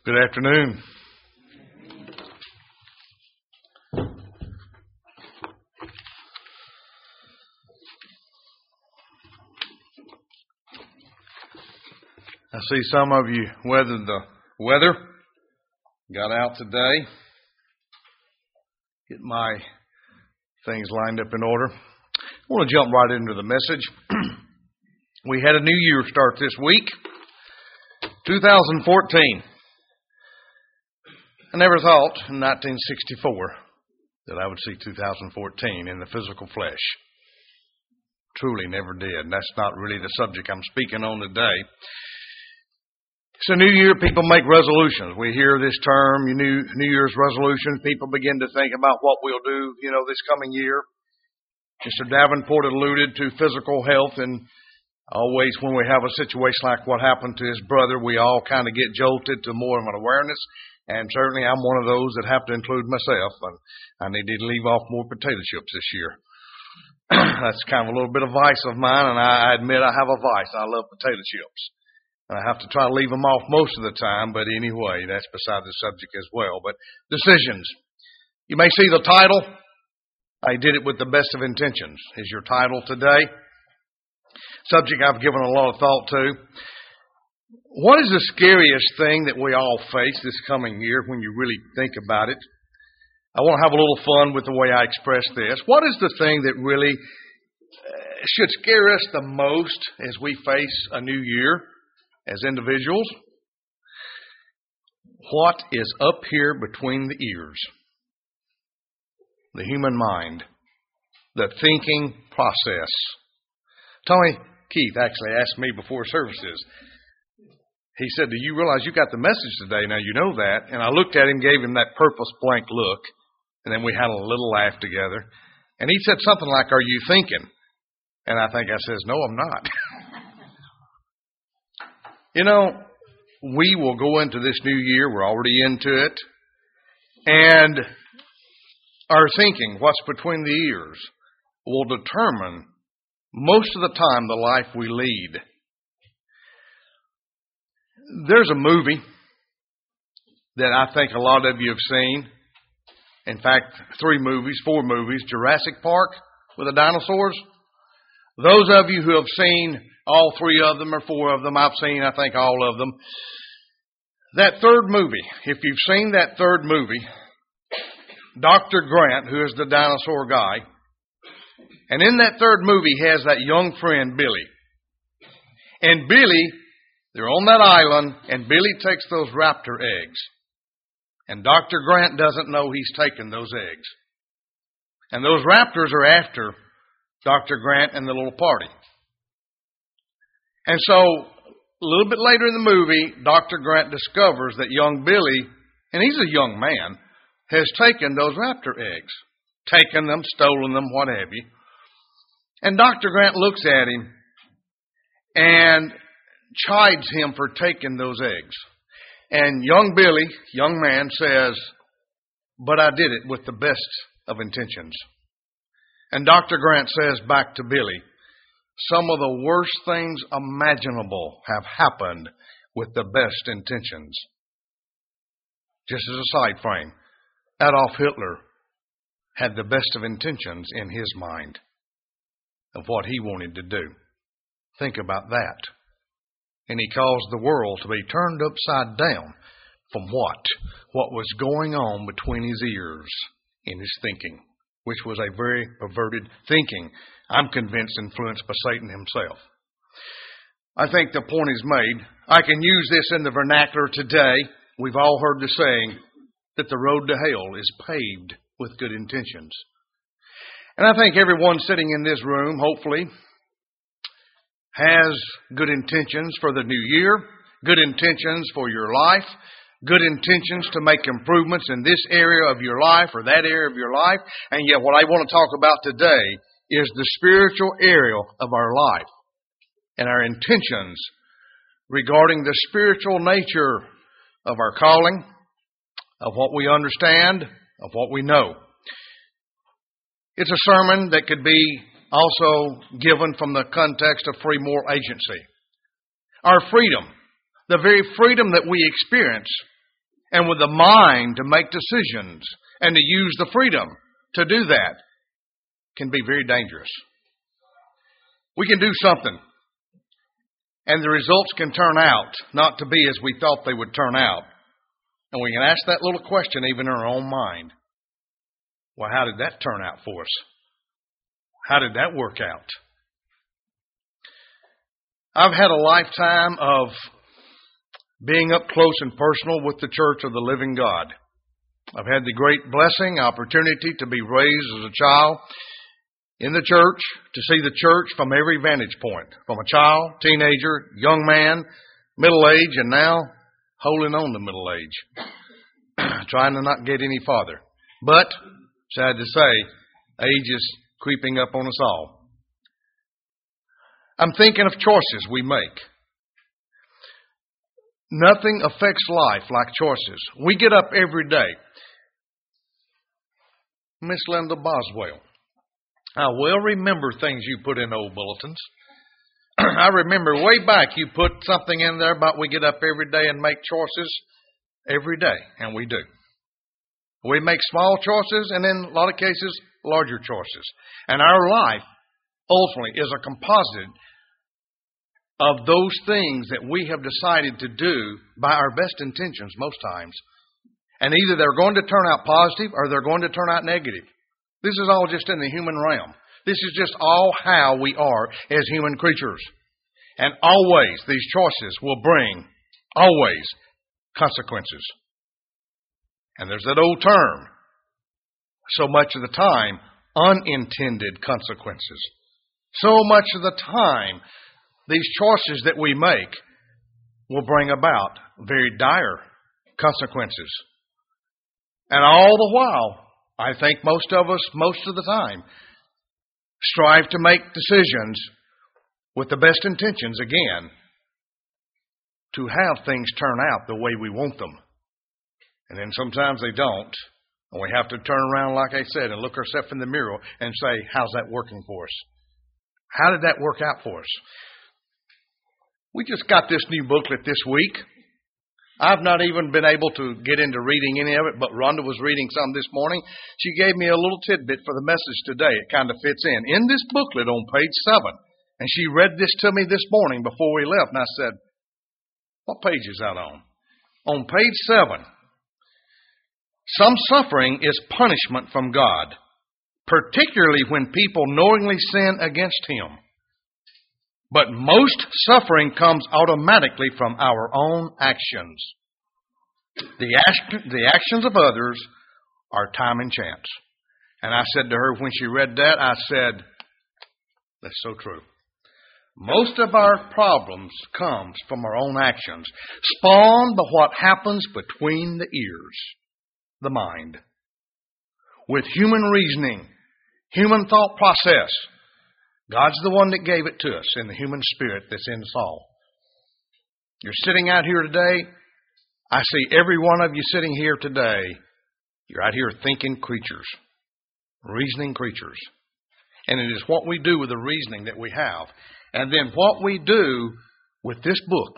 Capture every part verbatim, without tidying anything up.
Good afternoon. I see some of you weathered the weather. Got out today. Get my things lined up in order. I want to jump right into the message. We had a new year start this week, two thousand fourteen. I never thought in nineteen sixty-four that I would see two thousand fourteen in the physical flesh. Truly never did. And that's not really the subject I'm speaking on today. It's a new year. People make resolutions. We hear this term, New, New Year's resolutions. People begin to think about what we'll do, you know, this coming year. Mister Davenport alluded to physical health, and always when we have a situation like what happened to his brother, we all kind of get jolted to more of an awareness. And certainly I'm one of those that have to include myself. And I need to leave off more potato chips this year. That's kind of a little bit of vice of mine, and I admit I have a vice. I love potato chips. And I have to try to leave them off most of the time, but anyway, that's beside the subject as well. But decisions. You may see the title. I did it with the best of intentions is your title today. Subject I've given a lot of thought to. What is the scariest thing that we all face this coming year when you really think about it? I want to have a little fun with the way I express this. What is the thing that really should scare us the most as we face a new year as individuals? What is up here between the ears? The human mind. The thinking process. Tony Keith actually asked me before services. He said, do you realize you got the message today? Now you know that. And I looked at him, gave him that purpose blank look. And then we had a little laugh together. And he said something like, are you thinking? And I think I says, no, I'm not. You know, we will go into this new year. We're already into it. And our thinking, what's between the ears, will determine most of the time the life we lead. There's a movie that I think a lot of you have seen. In fact, three movies, four movies. Jurassic Park with the dinosaurs. Those of you who have seen all three of them or four of them, I've seen, I think, all of them. That third movie, if you've seen that third movie, Doctor Grant, who is the dinosaur guy, and in that third movie he has that young friend, Billy. And Billy, they're on that island, and Billy takes those raptor eggs. And Doctor Grant doesn't know he's taken those eggs. And those raptors are after Doctor Grant and the little party. And so, a little bit later in the movie, Doctor Grant discovers that young Billy, and he's a young man, has taken those raptor eggs. Taken them, stolen them, what have you. And Doctor Grant looks at him and chides him for taking those eggs. And young Billy, young man, says, but I did it with the best of intentions. And Doctor Grant says back to Billy, some of the worst things imaginable have happened with the best intentions. Just as a side frame, Adolf Hitler had the best of intentions in his mind of what he wanted to do. Think about that. And he caused the world to be turned upside down from what? What was going on between his ears in his thinking, which was a very perverted thinking. I'm convinced influenced by Satan himself. I think the point is made. I can use this in the vernacular today. We've all heard the saying that the road to hell is paved with good intentions. And I think everyone sitting in this room, hopefully, has good intentions for the new year, good intentions for your life, good intentions to make improvements in this area of your life or that area of your life. And yet what I want to talk about today is the spiritual area of our life and our intentions regarding the spiritual nature of our calling, of what we understand, of what we know. It's a sermon that could be also given from the context of free moral agency. Our freedom, the very freedom that we experience and with the mind to make decisions and to use the freedom to do that can be very dangerous. We can do something, and the results can turn out not to be as we thought they would turn out. And we can ask that little question even in our own mind. Well, how did that turn out for us? How did that work out? I've had a lifetime of being up close and personal with the Church of the Living God. I've had the great blessing, opportunity to be raised as a child in the church, to see the church from every vantage point, from a child, teenager, young man, middle age, and now holding on to middle age, trying to not get any farther. But, sad to say, age is creeping up on us all. I'm thinking of choices we make. Nothing affects life like choices. We get up every day. Miss Linda Boswell, I well remember things you put in old bulletins. I remember way back you put something in there about we get up every day and make choices every day, and we do. We make small choices and in a lot of cases, larger choices. And our life ultimately is a composite of those things that we have decided to do by our best intentions most times. And either they're going to turn out positive or they're going to turn out negative. This is all just in the human realm. This is just all how we are as human creatures. And always these choices will bring, always, consequences. And there's that old term, so much of the time, unintended consequences. So much of the time, these choices that we make will bring about very dire consequences. And all the while, I think most of us, most of the time, strive to make decisions with the best intentions, again, to have things turn out the way we want them. And then sometimes they don't. And we have to turn around, like I said, and look ourselves in the mirror and say, how's that working for us? How did that work out for us? We just got this new booklet this week. I've not even been able to get into reading any of it, but Rhonda was reading some this morning. She gave me a little tidbit for the message today. It kind of fits in. In this booklet on page seven, and she read this to me this morning before we left, and I said, what page is that on? On page seven, some suffering is punishment from God, particularly when people knowingly sin against Him. But most suffering comes automatically from our own actions. The, act- the actions of others are time and chance. And I said to her when she read that, I said, that's so true. Most of our problems comes from our own actions, spawned by what happens between the ears, the mind. With human reasoning, human thought process, God's the one that gave it to us in the human spirit that's in us all. You're sitting out here today. I see every one of you sitting here today. You're out here thinking creatures, reasoning creatures. And it is what we do with the reasoning that we have. And then what we do with this book.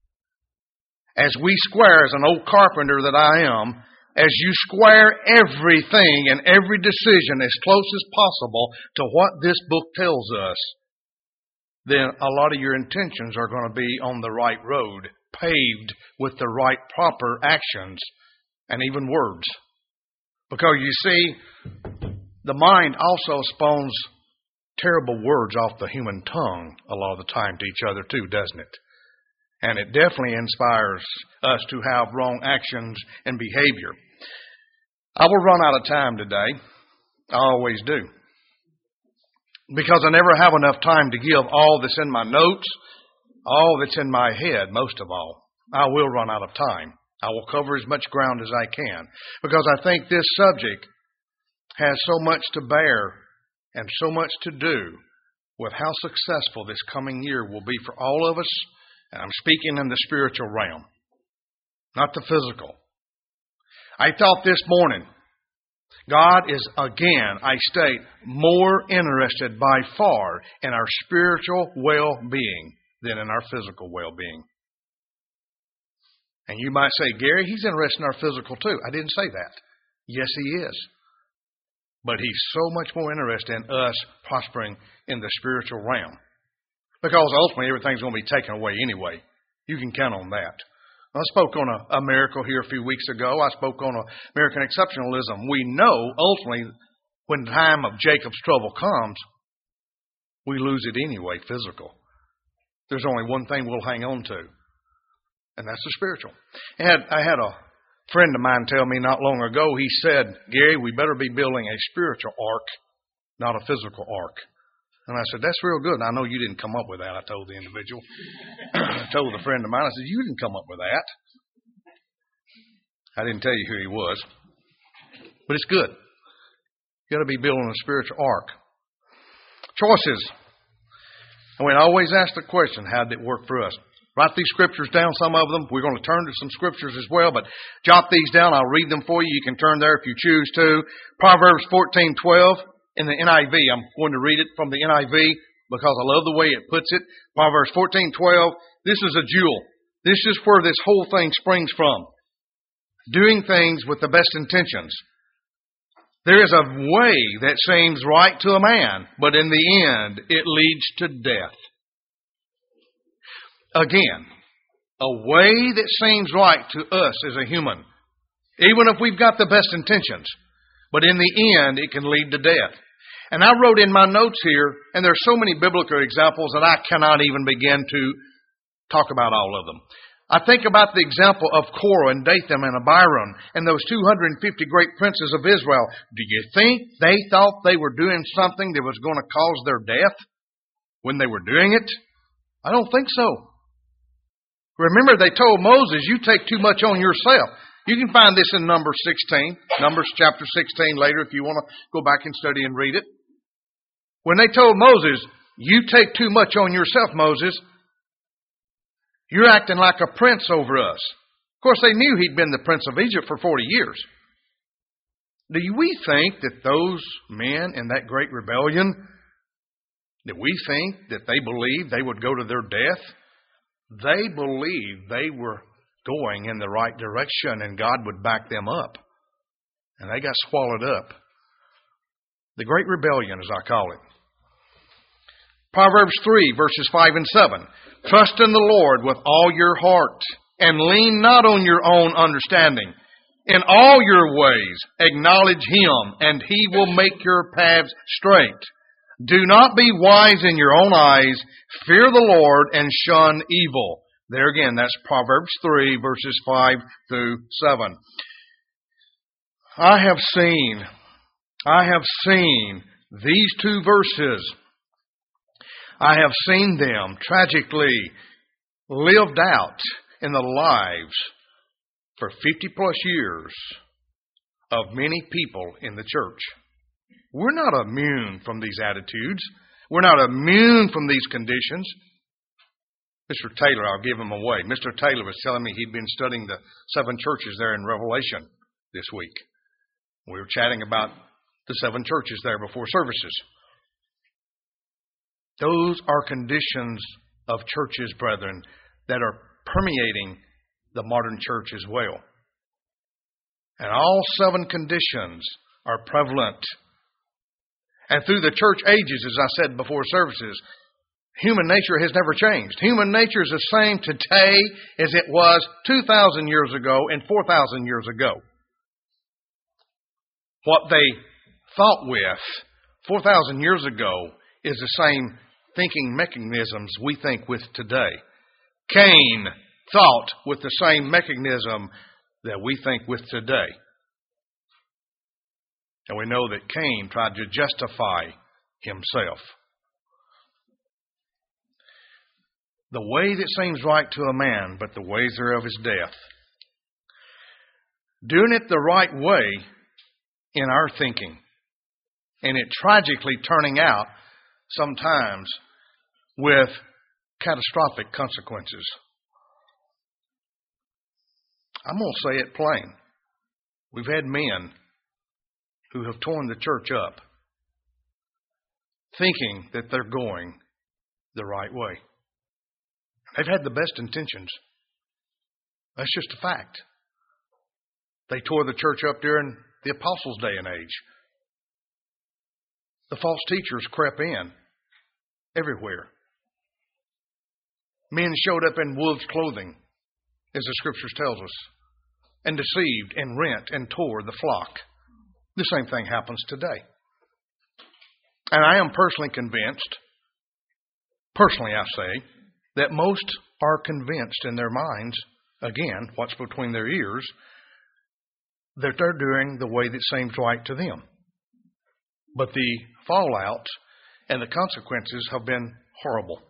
As we square, as an old carpenter that I am, as you square everything and every decision as close as possible to what this book tells us, then a lot of your intentions are going to be on the right road, paved with the right proper actions and even words. Because you see, the mind also spawns terrible words off the human tongue a lot of the time to each other too, doesn't it? And it definitely inspires us to have wrong actions and behavior. I will run out of time today. I always do. Because I never have enough time to give all that's in my notes, all that's in my head, most of all. I will run out of time. I will cover as much ground as I can. Because I think this subject has so much to bear and so much to do with how successful this coming year will be for all of us. And I'm speaking in the spiritual realm, not the physical. I thought this morning, God is, again, I state, more interested by far in our spiritual well-being than in our physical well-being. And you might say, Gary, he's interested in our physical too. I didn't say that. Yes, he is. But he's so much more interested in us prospering in the spiritual realm. Because ultimately everything's going to be taken away anyway. You can count on that. I spoke on a, a miracle here a few weeks ago. I spoke on a American exceptionalism. We know ultimately when the time of Jacob's trouble comes, we lose it anyway, physical. There's only one thing we'll hang on to, and that's the spiritual. I had, I had a friend of mine tell me not long ago, he said, Gary, we better be building a spiritual ark, not a physical ark. And I said, that's real good. And I know you didn't come up with that, I told the individual. I told a friend of mine, I said, you didn't come up with that. I didn't tell you who he was. But it's good. You got to be building a spiritual ark. Choices. And we always ask the question, how did it work for us? Write these scriptures down, some of them. We're going to turn to some scriptures as well, but jot these down. I'll read them for you. You can turn there if you choose to. Proverbs fourteen twelve in the N I V. I'm going to read it from the N I V because I love the way it puts it. Proverbs fourteen twelve. This is a jewel. This is where this whole thing springs from. Doing things with the best intentions. There is a way that seems right to a man, but in the end, it leads to death. Again, a way that seems right to us as a human, even if we've got the best intentions, but in the end, it can lead to death. And I wrote in my notes here, and there's so many biblical examples that I cannot even begin to talk about all of them. I think about the example of Korah and Dathan and Abiram and those two hundred fifty great princes of Israel. Do you think they thought they were doing something that was going to cause their death when they were doing it? I don't think so. Remember, they told Moses, you take too much on yourself. You can find this in Numbers sixteen, Numbers chapter sixteen later if you want to go back and study and read it. When they told Moses, you take too much on yourself, Moses. You're acting like a prince over us. Of course, they knew he'd been the prince of Egypt for forty years. Do we think that those men in that great rebellion, that we think that they believed they would go to their death? They believed they were going in the right direction and God would back them up. And they got swallowed up. The great rebellion, as I call it. Proverbs three, verses five and seven. Trust in the Lord with all your heart and lean not on your own understanding. In all your ways acknowledge Him and He will make your paths straight. Do not be wise in your own eyes. Fear the Lord and shun evil. There again, that's Proverbs three, verses five through seven. I have seen, I have seen these two verses. I have seen them tragically lived out in the lives for fifty plus years of many people in the church. We're not immune from these attitudes. We're not immune from these conditions. Mister Taylor, I'll give him away. Mister Taylor was telling me he'd been studying the seven churches there in Revelation this week. We were chatting about the seven churches there before services. Those are conditions of churches, brethren, that are permeating the modern church as well. And all seven conditions are prevalent. And through the church ages, as I said before services, human nature has never changed. Human nature is the same today as it was two thousand years ago and four thousand years ago. What they thought with four thousand years ago is the same thinking mechanisms we think with today. Cain thought with the same mechanism that we think with today. And we know that Cain tried to justify himself. The way that seems right to a man, but the ways thereof is death. Doing it the right way in our thinking, and it tragically turning out sometimes with catastrophic consequences. I'm going to say it plain. We've had men who have torn the church up thinking that they're going the right way. They've had the best intentions. That's just a fact. They tore the church up during the apostles' day and age. The false teachers crept in everywhere. Men showed up in wolves' clothing, as the Scriptures tells us, and deceived and rent and tore the flock. The same thing happens today. And I am personally convinced, personally I say, that most are convinced in their minds, again, what's between their ears, that they're doing the way that seems right to them. But the fallout and the consequences have been horrible.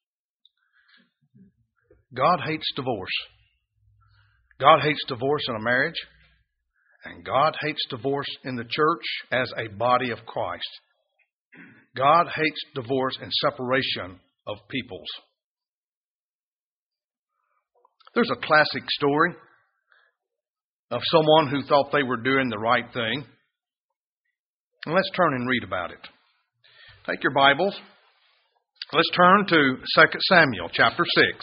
God hates divorce. God hates divorce in a marriage, and God hates divorce in the church as a body of Christ. God hates divorce and separation of peoples. There's a classic story of someone who thought they were doing the right thing. And let's turn and read about it. Take your Bibles. Let's turn to Second Samuel chapter six.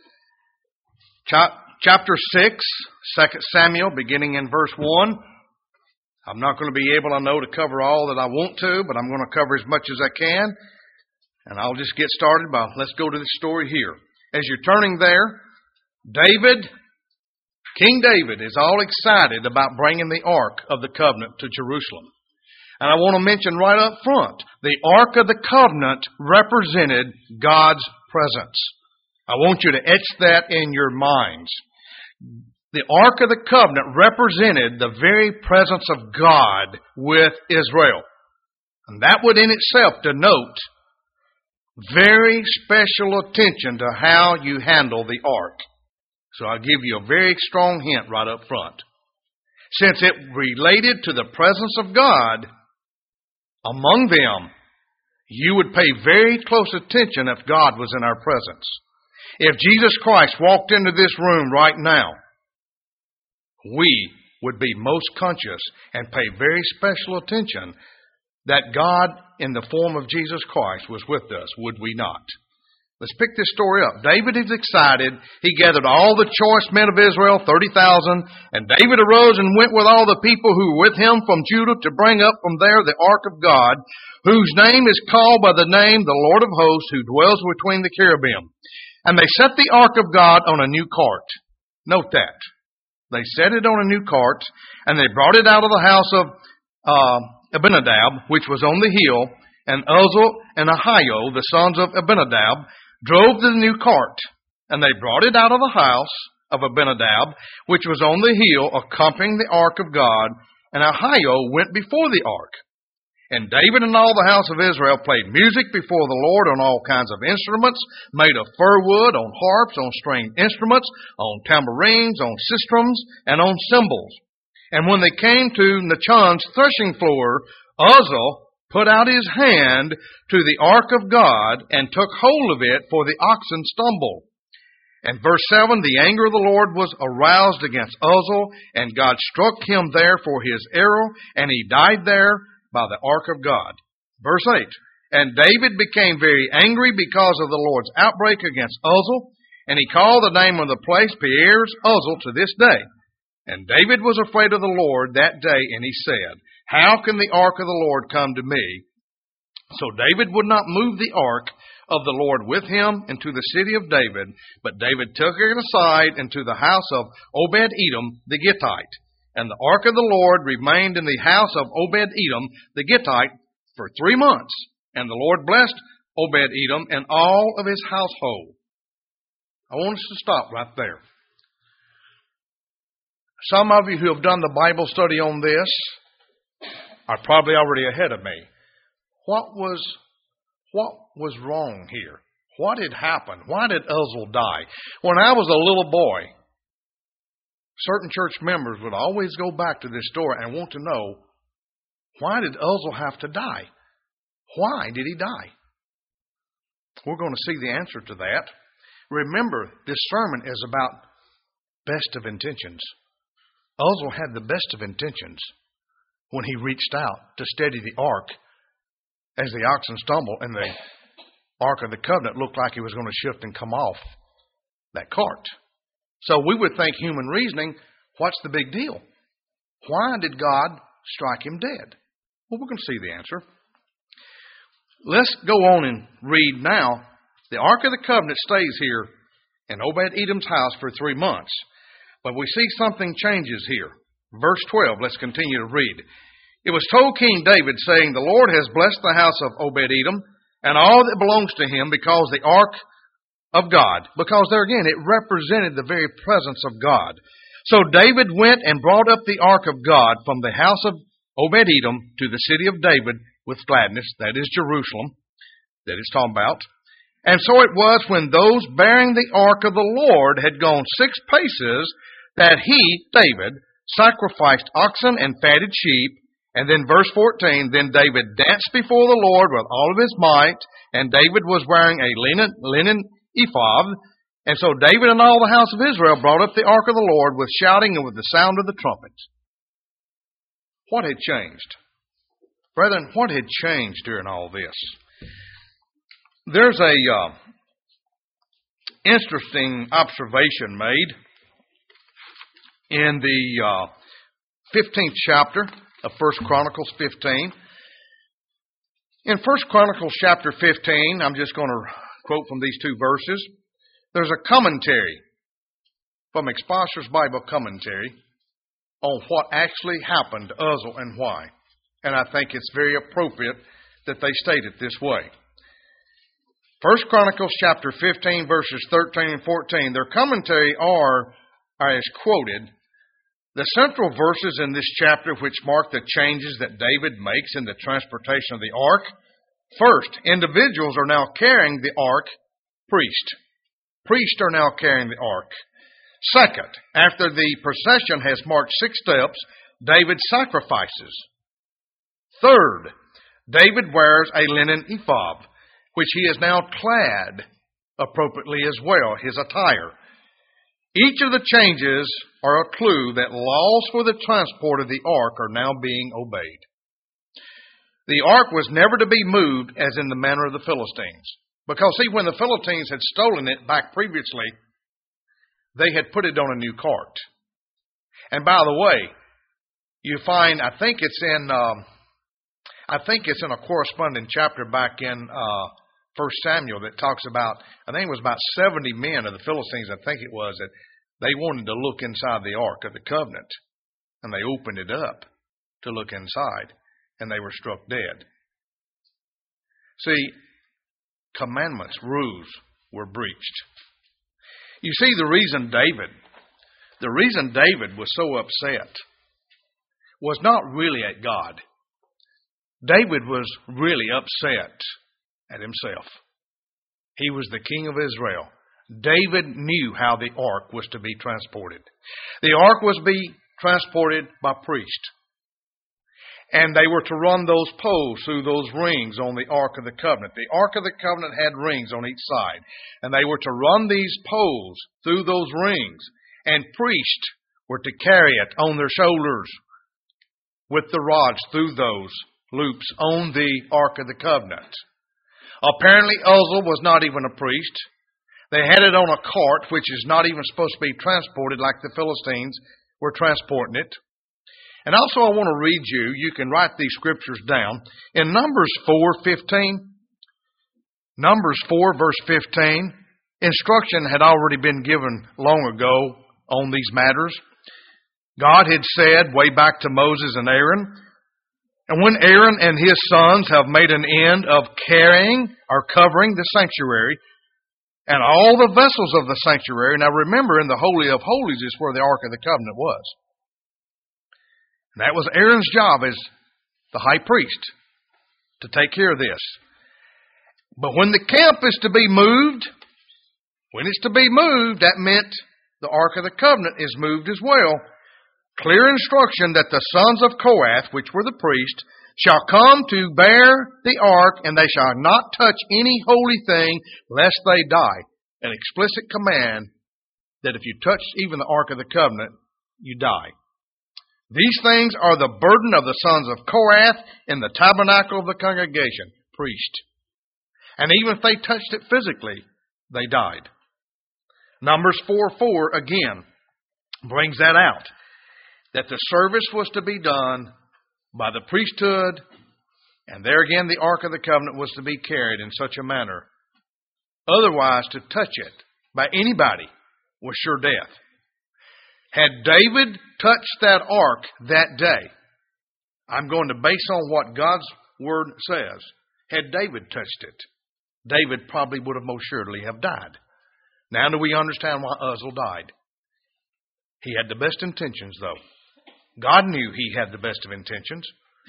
Chapter six, Second Samuel, beginning in verse one. I'm not going to be able, I know, to cover all that I want to, but I'm going to cover as much as I can. And I'll just get started by, let's go to the story here. As you're turning there, David, King David, is all excited about bringing the Ark of the Covenant to Jerusalem. And I want to mention right up front, the Ark of the Covenant represented God's presence. I want you to etch that in your minds. The Ark of the Covenant represented the very presence of God with Israel. And that would in itself denote very special attention to how you handle the Ark. So I'll give you a very strong hint right up front. Since it related to the presence of God among them, you would pay very close attention if God was in our presence. If Jesus Christ walked into this room right now, we would be most conscious and pay very special attention that God in the form of Jesus Christ was with us, would we not? Let's pick this story up. David is excited. He gathered all the choice men of Israel, thirty thousand, and David arose and went with all the people who were with him from Judah to bring up from there the ark of God, whose name is called by the name the Lord of hosts, who dwells between the cherubim. And they set the ark of God on a new cart. Note that. They set it on a new cart, and they brought it out of the house of uh, Abinadab, which was on the hill, and Uzzah and Ahio, the sons of Abinadab, drove the new cart, and they brought it out of the house of Abinadab, which was on the hill, accompanying the ark of God, and Ahio went before the ark. And David and all the house of Israel played music before the Lord on all kinds of instruments, made of fir wood, on harps, on stringed instruments, on tambourines, on sistrums, and on cymbals. And when they came to Nachon's threshing floor, Uzzah put out his hand to the ark of God and took hold of it, for the oxen stumbled. And verse seven, the anger of the Lord was aroused against Uzzah, and God struck him there for his arrow, and he died there by the ark of God. Verse eight, and David became very angry because of the Lord's outbreak against Uzzah, and he called the name of the place Peres Uzzah to this day. And David was afraid of the Lord that day, and he said, how can the ark of the Lord come to me? So David would not move the ark of the Lord with him into the city of David, but David took it aside into the house of Obed-Edom the Gittite. And the ark of the Lord remained in the house of Obed-Edom the Gittite for three months. And the Lord blessed Obed-Edom and all of his household. I want us to stop right there. Some of you who have done the Bible study on this are probably already ahead of me. What was, what was wrong here? What had happened? Why did Uzzah die? When I was a little boy, certain church members would always go back to this story and want to know, why did Uzzah have to die? Why did he die? We're going to see the answer to that. Remember, this sermon is about best of intentions. Uzzah had the best of intentions when he reached out to steady the ark as the oxen stumbled and the ark of the covenant looked like it was going to shift and come off that cart. So we would think human reasoning, what's the big deal? Why did God strike him dead? Well, we're going to see the answer. Let's go on and read now. The Ark of the Covenant stays here in Obed-Edom's house for three months. But we see something changes here. Verse twelve, let's continue to read. It was told King David, saying, the Lord has blessed the house of Obed-Edom and all that belongs to him, because the ark of God, because there again, it represented the very presence of God. So David went and brought up the ark of God from the house of Obed-Edom to the city of David with gladness. That is Jerusalem that it's talking about. And so it was, when those bearing the ark of the Lord had gone six paces, that he, David, sacrificed oxen and fatted sheep. And then verse fourteen, then David danced before the Lord with all of his might, and David was wearing a linen, linen ephod. And so David and all the house of Israel brought up the ark of the Lord with shouting and with the sound of the trumpets. What had changed? Brethren, what had changed during all this? There's a uh, interesting observation made in the uh, fifteenth chapter of First Chronicles fifteen. In First Chronicles chapter fifteen, I'm just going to quote from these two verses. There's a commentary from Expositor's Bible Commentary on what actually happened to Uzzah and why. And I think it's very appropriate that they state it this way. First Chronicles chapter fifteen, verses thirteen and fourteen, their commentary are, are as quoted. The central verses in this chapter, which mark the changes that David makes in the transportation of the ark. First, individuals are now carrying the ark, priest. Priests are now carrying the ark. Second, after the procession has marched six steps, David sacrifices. Third, David wears a linen ephod, which he is now clad appropriately as well, his attire. Each of the changes are a clue that laws for the transport of the ark are now being obeyed. The ark was never to be moved as in the manner of the Philistines. Because, see, when the Philistines had stolen it back previously, they had put it on a new cart. And by the way, you find, I think it's in, um, I think it's in a corresponding chapter back in uh, First Samuel that talks about, I think it was about seventy men of the Philistines, I think it was, that they wanted to look inside the Ark of the Covenant. And they opened it up to look inside, and they were struck dead. See, commandments, rules were breached. You see, the reason David, the reason David was so upset was not really at God. David was really upset at himself. He was the king of Israel. David knew how the ark was to be transported. The ark was to be transported by priests. And they were to run those poles through those rings on the Ark of the Covenant. The Ark of the Covenant had rings on each side. And they were to run these poles through those rings. And priests were to carry it on their shoulders with the rods through those loops on the Ark of the Covenant. Apparently Uzzah was not even a priest. They had it on a cart, which is not even supposed to be transported like the Philistines were transporting it. And also I want to read you, you can write these scriptures down. In Numbers four fifteen, Numbers four verse fifteen, instruction had already been given long ago on these matters. God had said way back to Moses and Aaron, and when Aaron and his sons have made an end of carrying or covering the sanctuary and all the vessels of the sanctuary, now remember, in the Holy of Holies is where the Ark of the Covenant was. That was Aaron's job as the high priest to take care of this. But when the camp is to be moved, when it's to be moved, that meant the Ark of the Covenant is moved as well. Clear instruction that the sons of Kohath, which were the priests, shall come to bear the ark, and they shall not touch any holy thing, lest they die. An explicit command that if you touch even the Ark of the Covenant, you die. These things are the burden of the sons of Kohath in the tabernacle of the congregation, priest. And even if they touched it physically, they died. Numbers four four again brings that out, that the service was to be done by the priesthood, and there again the Ark of the Covenant was to be carried in such a manner. Otherwise, to touch it by anybody was sure death. Had David touched that ark that day, I'm going to base on what God's Word says. Had David touched it, David probably would have most surely have died. Now do we understand why Uzzah died? He had the best intentions, though. God knew he had the best of intentions.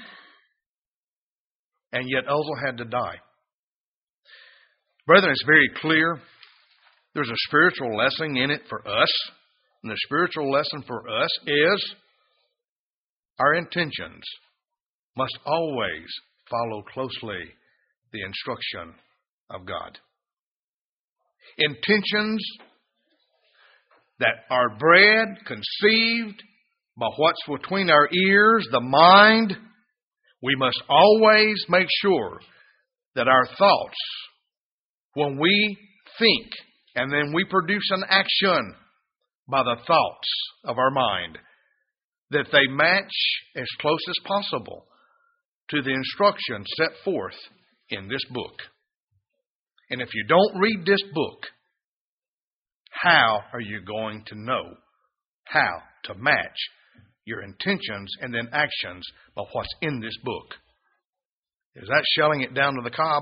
And yet Uzzah had to die. Brethren, it's very clear. There's a spiritual lesson in it for us. And the spiritual lesson for us is our intentions must always follow closely the instruction of God. Intentions that are bred, conceived by what's between our ears, the mind, we must always make sure that our thoughts, when we think and then we produce an action by the thoughts of our mind, that they match as close as possible to the instructions set forth in this book. And if you don't read this book, how are you going to know how to match your intentions and then actions by what's in this book? Is that shelling it down to the cob?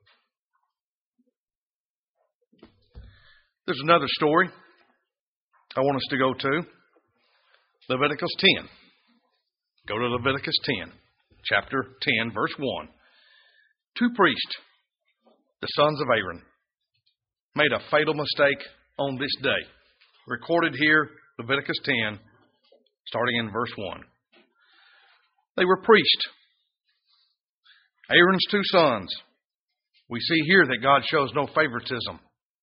There's another story I want us to go to. Leviticus ten. Go to Leviticus ten, chapter ten, verse one. Two priests, the sons of Aaron, made a fatal mistake on this day. Recorded here, Leviticus ten, starting in verse one. They were priests. Aaron's two sons. We see here that God shows no favoritism.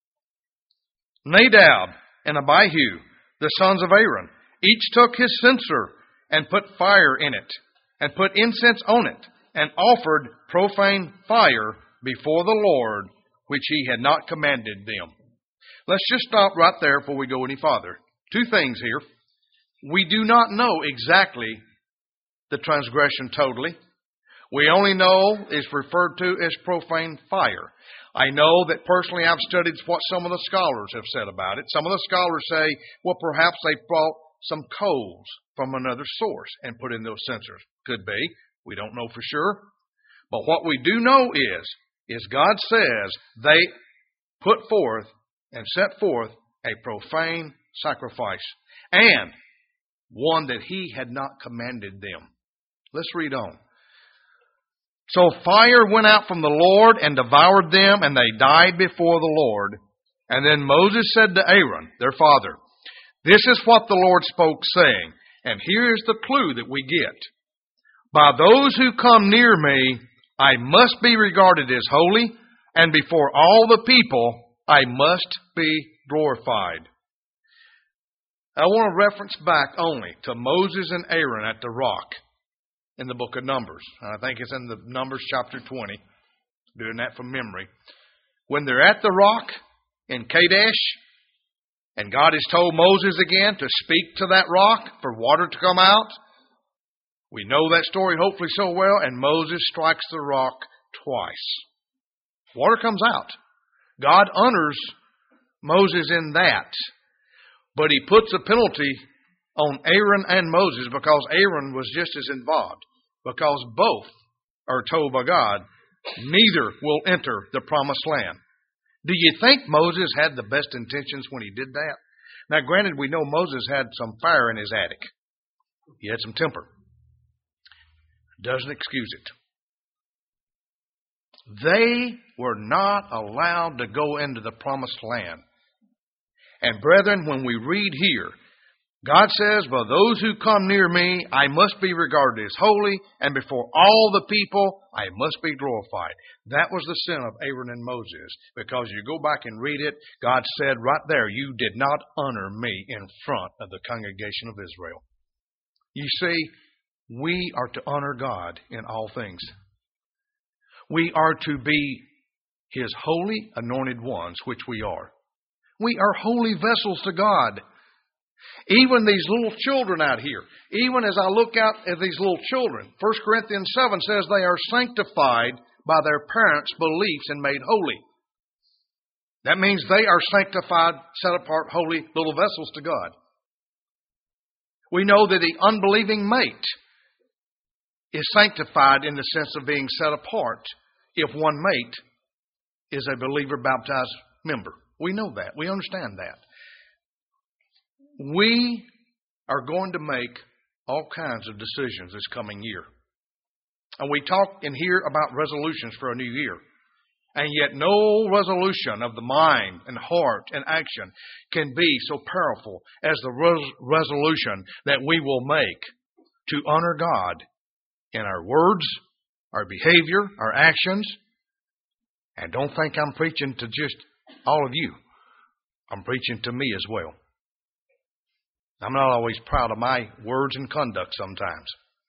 Nadab and Abihu, the sons of Aaron, each took his censer and put fire in it, and put incense on it, and offered profane fire before the Lord, which he had not commanded them. Let's just stop right there before we go any farther. Two things here. We do not know exactly the transgression totally. We only know it's referred to as profane fire. I know that personally I've studied what some of the scholars have said about it. Some of the scholars say, well, perhaps they brought some coals from another source and put in those censers. Could be. We don't know for sure. But what we do know is, is God says they put forth and set forth a profane sacrifice, and one that he had not commanded them. Let's read on. So fire went out from the Lord and devoured them, and they died before the Lord. And then Moses said to Aaron, their father, this is what the Lord spoke, saying, and here is the clue that we get. By those who come near me, I must be regarded as holy, and before all the people, I must be glorified. I want to reference back only to Moses and Aaron at the rock in the book of Numbers. I think it's in the Numbers chapter twenty. Doing that from memory. When they're at the rock in Kadesh, and God has told Moses again to speak to that rock for water to come out. We know that story hopefully so well, and Moses strikes the rock twice. Water comes out. God honors Moses in that. But he puts a penalty on Aaron and Moses because Aaron was just as involved. Because both are told by God, neither will enter the promised land. Do you think Moses had the best intentions when he did that? Now, granted, we know Moses had some fire in his attic. He had some temper. Doesn't excuse it. They were not allowed to go into the promised land. And brethren, when we read here, God says, by those who come near me, I must be regarded as holy, and before all the people, I must be glorified. That was the sin of Aaron and Moses. Because you go back and read it, God said right there, you did not honor me in front of the congregation of Israel. You see, we are to honor God in all things. We are to be His holy anointed ones, which we are. We are holy vessels to God. Even these little children out here, even as I look out at these little children, First Corinthians seven says they are sanctified by their parents' beliefs and made holy. That means they are sanctified, set apart, holy little vessels to God. We know that the unbelieving mate is sanctified in the sense of being set apart if one mate is a believer baptized member. We know that. We understand that. We are going to make all kinds of decisions this coming year. And we talk and hear about resolutions for a new year. And yet no resolution of the mind and heart and action can be so powerful as the res- resolution that we will make to honor God in our words, our behavior, our actions. And don't think I'm preaching to just all of you. I'm preaching to me as well. I'm not always proud of my words and conduct sometimes.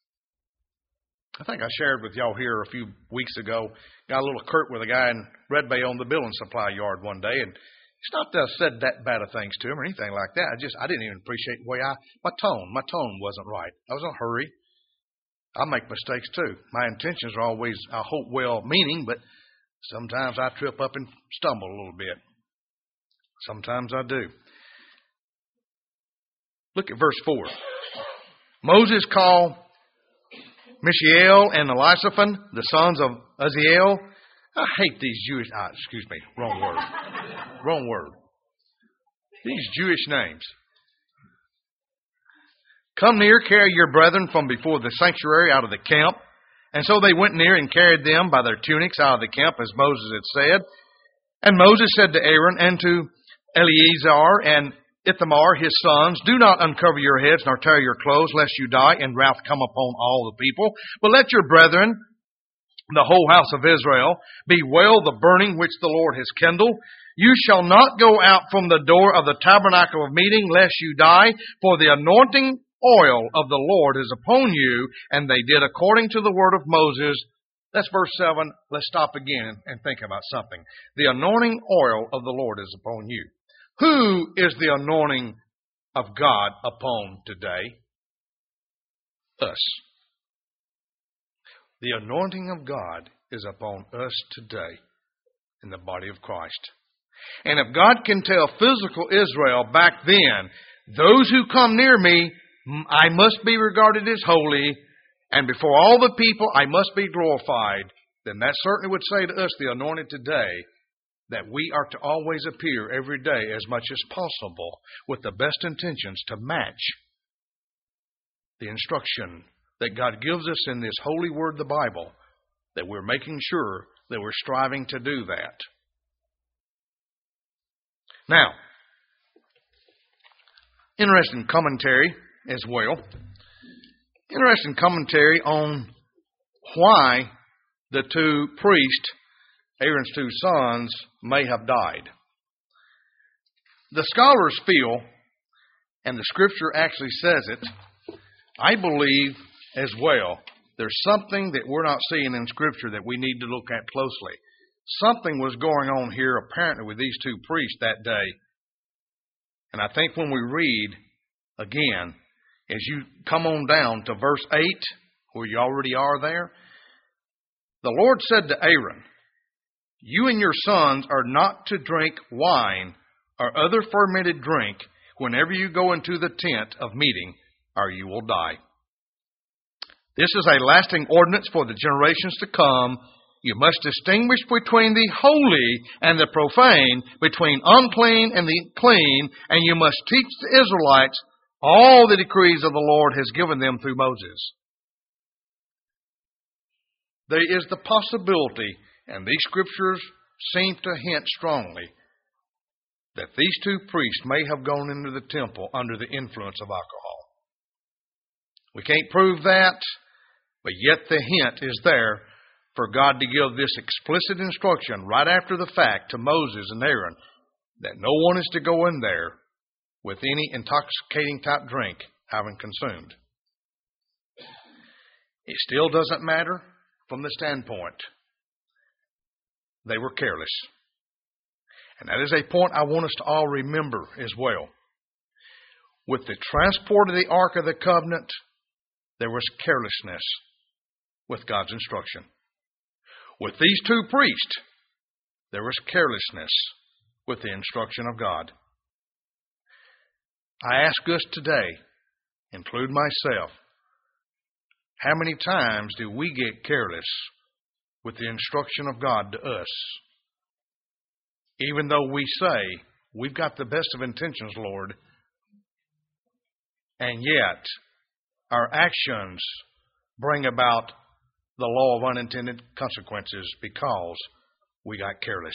I think I shared with y'all here a few weeks ago, got a little curt with a guy in Red Bay on the building supply yard one day, and it's not that I said that bad of things to him or anything like that. I just, I didn't even appreciate the way I, my tone, my tone wasn't right. I was in a hurry. I make mistakes too. My intentions are always, I hope, well-meaning, but sometimes I trip up and stumble a little bit. Sometimes I do. Look at verse four. Moses called Mishael and Elisaphan, the sons of Uzziel. I hate these Jewish, ah, excuse me, wrong word. Wrong word. These Jewish names. Come near, carry your brethren from before the sanctuary out of the camp. And so they went near and carried them by their tunics out of the camp, as Moses had said. And Moses said to Aaron and to Eleazar and Ithamar, his sons, do not uncover your heads nor tear your clothes, lest you die and wrath come upon all the people. But let your brethren, the whole house of Israel, bewail the burning which the Lord has kindled. You shall not go out from the door of the tabernacle of meeting, lest you die, for the anointing oil of the Lord is upon you. And they did according to the word of Moses. That's verse seven. Let's stop again and think about something. The anointing oil of the Lord is upon you. Who is the anointing of God upon today? Us. The anointing of God is upon us today in the body of Christ. And if God can tell physical Israel back then, those who come near me, I must be regarded as holy, and before all the people I must be glorified, then that certainly would say to us, the anointed today, that we are to always appear every day as much as possible with the best intentions to match the instruction that God gives us in this holy word, the Bible, that we're making sure that we're striving to do that. Now, interesting commentary as well. Interesting commentary on why the two priests, Aaron's two sons, may have died. The scholars feel, and the Scripture actually says it, I believe as well, there's something that we're not seeing in Scripture that we need to look at closely. Something was going on here apparently with these two priests that day. And I think when we read again, as you come on down to verse eight, where you already are there, the Lord said to Aaron, you and your sons are not to drink wine or other fermented drink whenever you go into the tent of meeting, or you will die. This is a lasting ordinance for the generations to come. You must distinguish between the holy and the profane, between unclean and the clean, and you must teach the Israelites all the decrees of the Lord has given them through Moses. There is the possibility, and these scriptures seem to hint strongly, that these two priests may have gone into the temple under the influence of alcohol. We can't prove that, but yet the hint is there for God to give this explicit instruction right after the fact to Moses and Aaron that no one is to go in there with any intoxicating type drink having consumed. It still doesn't matter from the standpoint they were careless. And that is a point I want us to all remember as well. With the transport of the Ark of the Covenant, there was carelessness with God's instruction. With these two priests, there was carelessness with the instruction of God. I ask us today, include myself, how many times do we get careless with the instruction of God to us? Even though we say, we've got the best of intentions, Lord, and yet our actions bring about the law of unintended consequences because we got careless.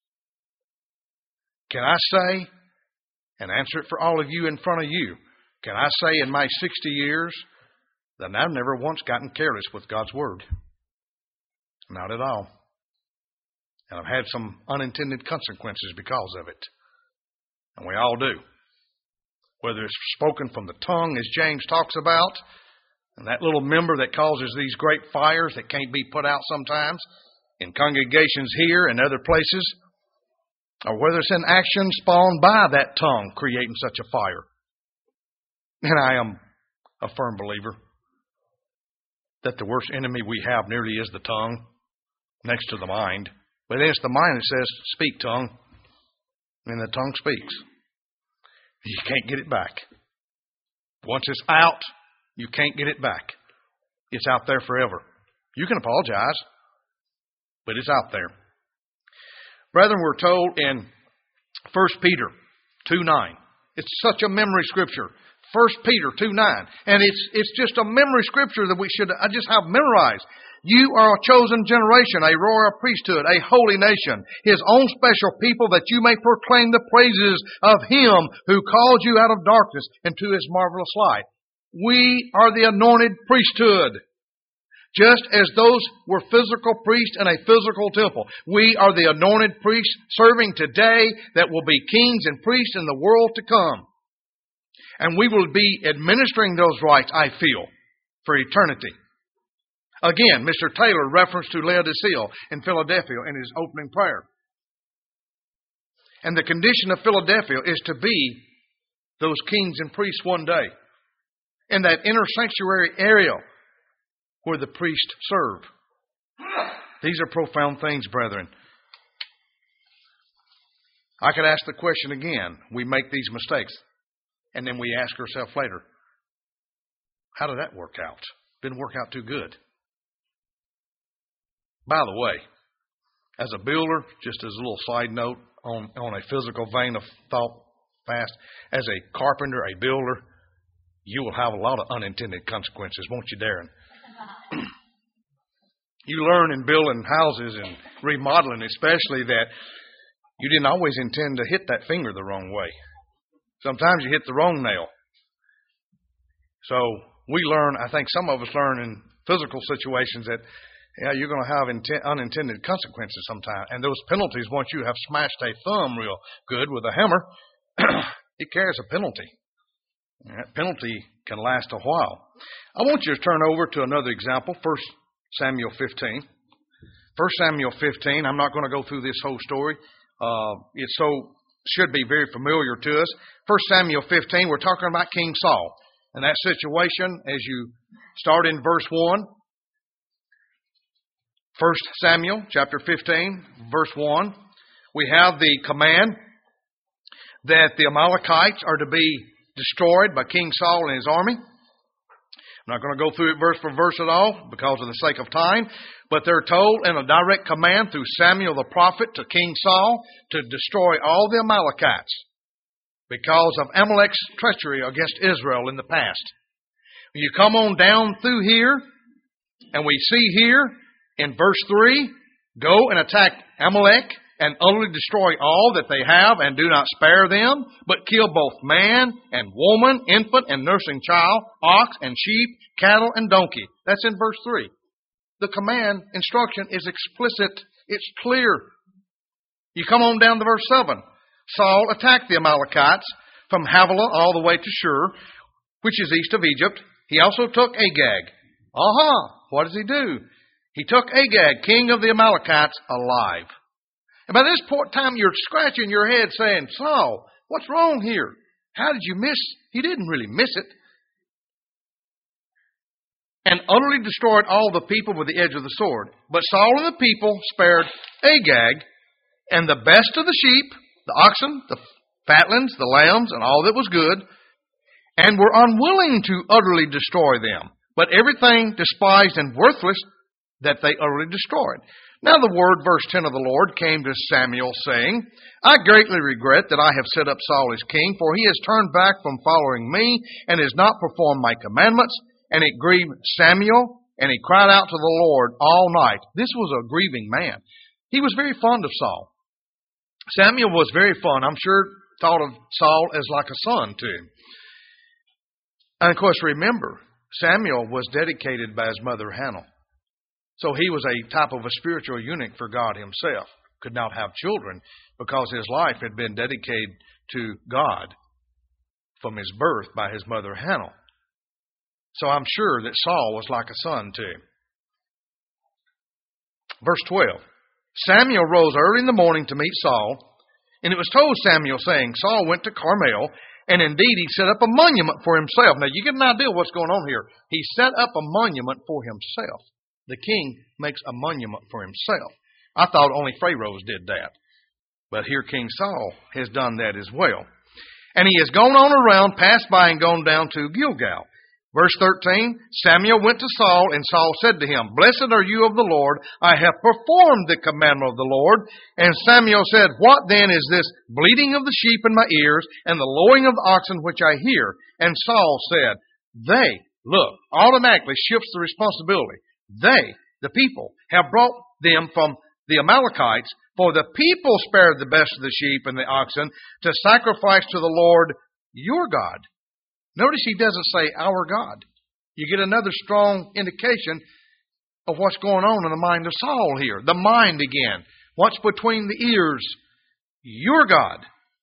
Can I say, and answer it for all of you in front of you, can I say in my sixty years that I've never once gotten careless with God's Word? Not at all. And I've had some unintended consequences because of it. And we all do. Whether it's spoken from the tongue, as James talks about, and that little member that causes these great fires that can't be put out sometimes in congregations here and other places, or whether it's an action spawned by that tongue creating such a fire. And I am a firm believer that the worst enemy we have nearly is the tongue, next to the mind. But it's the mind that says, speak, tongue. And the tongue speaks. You can't get it back. Once it's out, you can't get it back. It's out there forever. You can apologize, but it's out there. Brethren, we're told in First Peter two nine. It's such a memory scripture. First Peter two nine. And it's it's just a memory scripture that we should I just have memorized. You are a chosen generation, a royal priesthood, a holy nation, His own special people, that you may proclaim the praises of Him who called you out of darkness into His marvelous light. We are the anointed priesthood. Just as those were physical priests in a physical temple, we are the anointed priests serving today that will be kings and priests in the world to come. And we will be administering those rights, I feel, for eternity. Again, Mister Taylor referenced to Laodicea in Philadelphia in his opening prayer. And the condition of Philadelphia is to be those kings and priests one day in that inner sanctuary area where the priests serve. These are profound things, brethren. I could ask the question again. We make these mistakes, and then we ask ourselves later, how did that work out? Didn't work out too good. By the way, as a builder, just as a little side note on, on a physical vein of thought fast, as a carpenter, a builder, you will have a lot of unintended consequences, won't you, Darren? You learn in building houses and remodeling especially that you didn't always intend to hit that finger the wrong way. Sometimes you hit the wrong nail. So we learn, I think some of us learn in physical situations that yeah, you're going to have intent, unintended consequences sometime. And those penalties, once you have smashed a thumb real good with a hammer, it carries a penalty. And that penalty can last a while. I want you to turn over to another example, First Samuel fifteen. First Samuel fifteen, I'm not going to go through this whole story. Uh, it so should be very familiar to us. First Samuel fifteen, we're talking about King Saul. And that situation, as you start in verse one, First Samuel chapter fifteen, verse one, we have the command that the Amalekites are to be destroyed by King Saul and his army. I'm not going to go through it verse for verse at all because of the sake of time, but they're told in a direct command through Samuel the prophet to King Saul to destroy all the Amalekites because of Amalek's treachery against Israel in the past. You come on down through here, and we see here in verse three, go and attack Amalek and utterly destroy all that they have and do not spare them, but kill both man and woman, infant and nursing child, ox and sheep, cattle and donkey. That's in verse three. The command instruction is explicit. It's clear. You come on down to verse seven. Saul attacked the Amalekites from Havilah all the way to Shur, which is east of Egypt. He also took Agag. Aha! What does he do? He took Agag, king of the Amalekites, alive. And by this point time, you're scratching your head saying, Saul, what's wrong here? How did you miss? He didn't really miss it. And utterly destroyed all the people with the edge of the sword. But Saul and the people spared Agag and the best of the sheep, the oxen, the fatlings, the lambs, and all that was good, and were unwilling to utterly destroy them. But everything despised and worthless that they utterly destroyed. Now the word, verse ten of the Lord, came to Samuel, saying, I greatly regret that I have set up Saul as king, for he has turned back from following me, and has not performed my commandments. And it grieved Samuel, and he cried out to the Lord all night. This was a grieving man. He was very fond of Saul. Samuel was very fond. I'm sure thought of Saul as like a son to him. And of course, remember, Samuel was dedicated by his mother Hannah. So he was a type of a spiritual eunuch for God himself. Could not have children because his life had been dedicated to God from his birth by his mother Hannah. So I'm sure that Saul was like a son to him. Verse twelve. Samuel rose early in the morning to meet Saul, and it was told Samuel, saying, Saul went to Carmel, and indeed he set up a monument for himself. Now you get an idea of what's going on here. He set up a monument for himself. The king makes a monument for himself. I thought only pharaohs did that. But here King Saul has done that as well. And he has gone on around, passed by, and gone down to Gilgal. Verse thirteen, Samuel went to Saul, and Saul said to him, Blessed are you of the Lord, I have performed the commandment of the Lord. And Samuel said, What then is this bleating of the sheep in my ears, and the lowing of the oxen which I hear? And Saul said, They, look, automatically shifts the responsibility. They, the people, have brought them from the Amalekites, for the people spared the best of the sheep and the oxen to sacrifice to the Lord your God. Notice he doesn't say our God. You get another strong indication of what's going on in the mind of Saul here. The mind again. What's between the ears? Your God.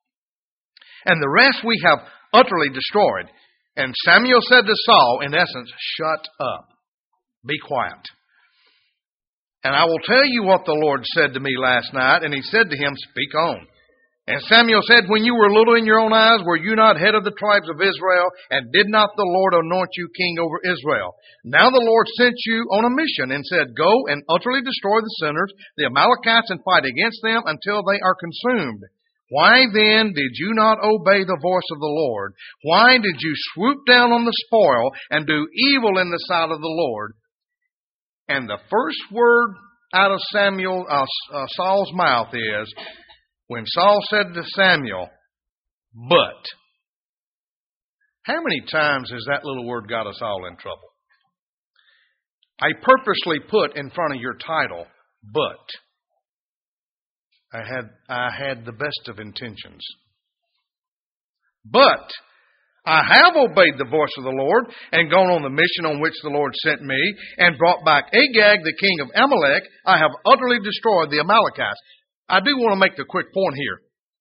And the rest we have utterly destroyed. And Samuel said to Saul, in essence, shut up. Be quiet. And I will tell you what the Lord said to me last night. And he said to him, Speak on. And Samuel said, When you were little in your own eyes, were you not head of the tribes of Israel? And did not the Lord anoint you king over Israel? Now the Lord sent you on a mission and said, Go and utterly destroy the sinners, the Amalekites, and fight against them until they are consumed. Why then did you not obey the voice of the Lord? Why did you swoop down on the spoil and do evil in the sight of the Lord? And the first word out of Samuel, uh, uh, Saul's mouth is, when Saul said to Samuel, but. How many times has that little word got us all in trouble? I purposely put in front of your title, but. I had, I had the best of intentions. But I have obeyed the voice of the Lord and gone on the mission on which the Lord sent me and brought back Agag, the king of Amalek. I have utterly destroyed the Amalekites. I do want to make the quick point here.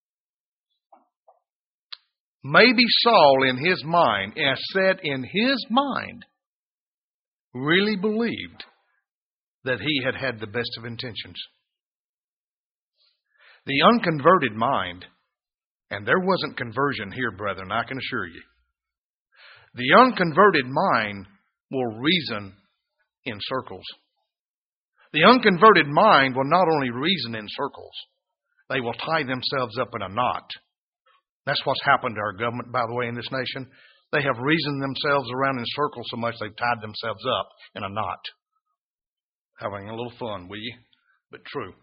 Maybe Saul in his mind, as said in his mind, really believed that he had had the best of intentions. The unconverted mind, and there wasn't conversion here, brethren, I can assure you. The unconverted mind will reason in circles. The unconverted mind will not only reason in circles, they will tie themselves up in a knot. That's what's happened to our government, by the way, in this nation. They have reasoned themselves around in circles so much they've tied themselves up in a knot. Having a little fun, will you? But true.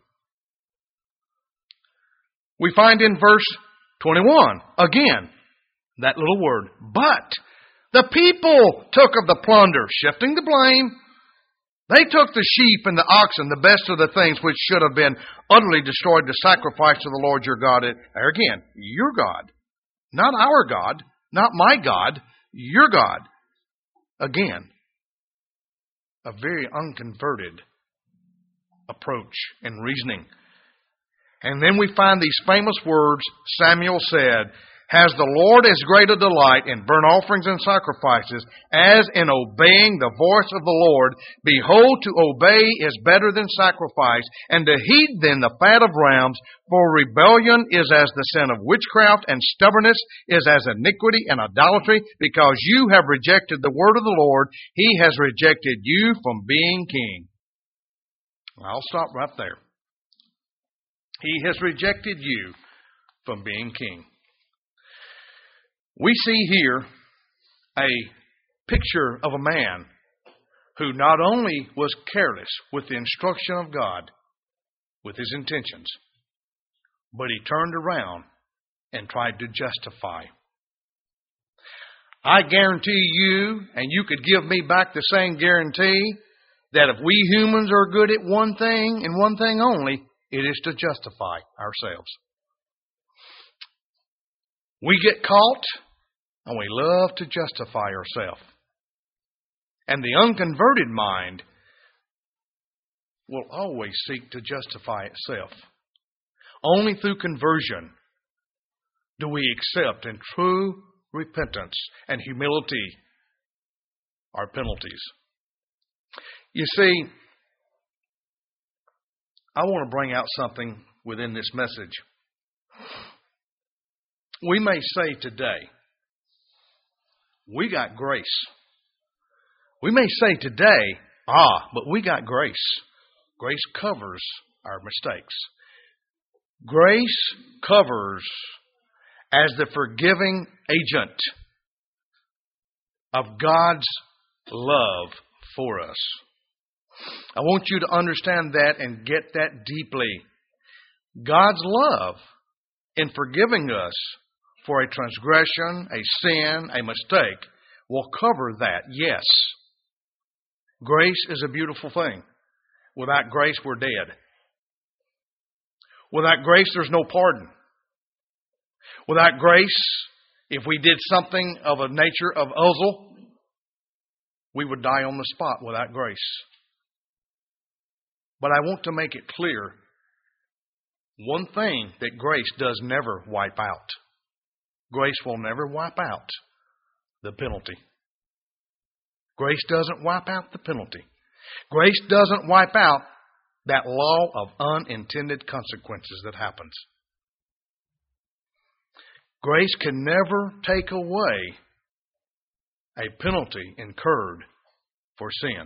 We find in verse twenty-one, again, that little word, but the people took of the plunder, shifting the blame. They took the sheep and the oxen, the best of the things which should have been utterly destroyed to sacrifice to the Lord your God. There again, your God. Not our God, not my God, your God. Again, a very unconverted approach and reasoning. And then we find these famous words Samuel said, Has the Lord as great a delight in burnt offerings and sacrifices as in obeying the voice of the Lord? Behold, to obey is better than sacrifice, and to heed than the fat of rams. For rebellion is as the sin of witchcraft, and stubbornness is as iniquity and idolatry. Because you have rejected the word of the Lord, He has rejected you from being king. I'll stop right there. He has rejected you from being king. We see here a picture of a man who not only was careless with the instruction of God, with his intentions, but he turned around and tried to justify. I guarantee you, and you could give me back the same guarantee, that if we humans are good at one thing and one thing only, it is to justify ourselves. We get caught, and we love to justify ourselves. And the unconverted mind will always seek to justify itself. Only through conversion do we accept in true repentance and humility our penalties. You see, I want to bring out something within this message. We may say today, we got grace. We may say today, ah, but we got grace. Grace covers our mistakes. Grace covers as the forgiving agent of God's love for us. I want you to understand that and get that deeply. God's love in forgiving us for a transgression, a sin, a mistake will cover that, yes. Grace is a beautiful thing. Without grace, we're dead. Without grace, there's no pardon. Without grace, if we did something of a nature of uzzle, we would die on the spot without grace. But I want to make it clear, one thing that grace does never wipe out. Grace will never wipe out the penalty. Grace doesn't wipe out the penalty. Grace doesn't wipe out that law of unintended consequences that happens. Grace can never take away a penalty incurred for sin.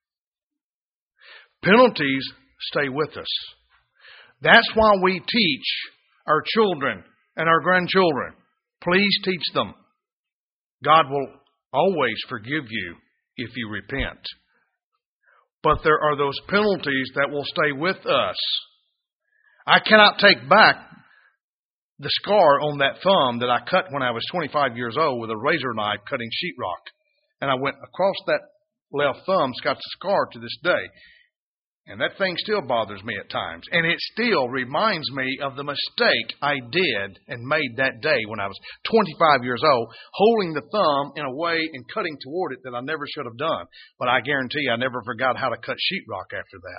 Penalties stay with us. That's why we teach our children and our grandchildren. Please teach them. God will always forgive you if you repent. But there are those penalties that will stay with us. I cannot take back the scar on that thumb that I cut when I was twenty-five years old with a razor knife cutting sheetrock. And I went across that left thumb, it's got the scar to this day. And that thing still bothers me at times. And it still reminds me of the mistake I did and made that day when I was twenty-five years old, holding the thumb in a way and cutting toward it that I never should have done. But I guarantee I never forgot how to cut sheetrock after that.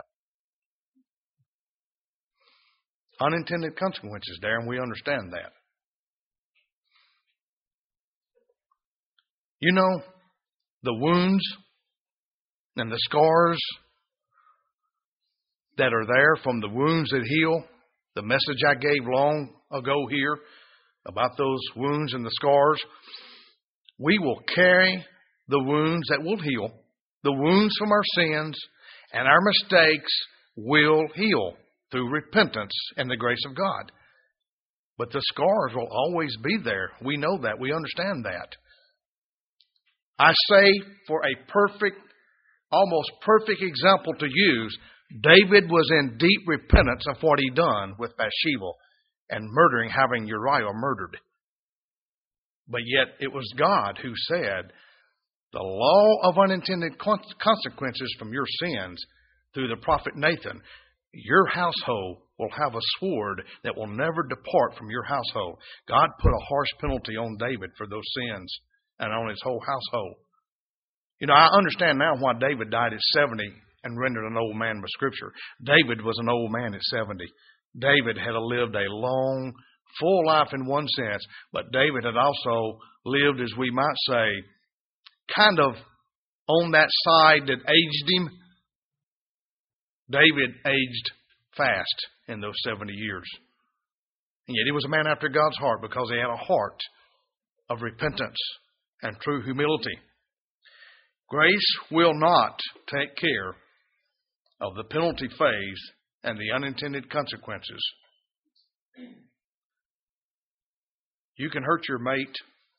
Unintended consequences there, and we understand that. You know, the wounds and the scars that are there from the wounds that heal, the message I gave long ago here about those wounds and the scars, we will carry the wounds that will heal. The wounds from our sins and our mistakes will heal through repentance and the grace of God. But the scars will always be there. We know that. We understand that. I say for a perfect, almost perfect example to use, David was in deep repentance of what he done with Bathsheba and murdering, having Uriah murdered. But yet it was God who said, the law of unintended consequences from your sins through the prophet Nathan, your household will have a sword that will never depart from your household. God put a harsh penalty on David for those sins and on his whole household. You know, I understand now why David died at seventy and rendered an old man with Scripture. David was an old man at seventy. David had lived a long, full life in one sense, but David had also lived, as we might say, kind of on that side that aged him. David aged fast in those seventy years. And yet he was a man after God's heart because he had a heart of repentance and true humility. Grace will not take care of the penalty phase and the unintended consequences. You can hurt your mate.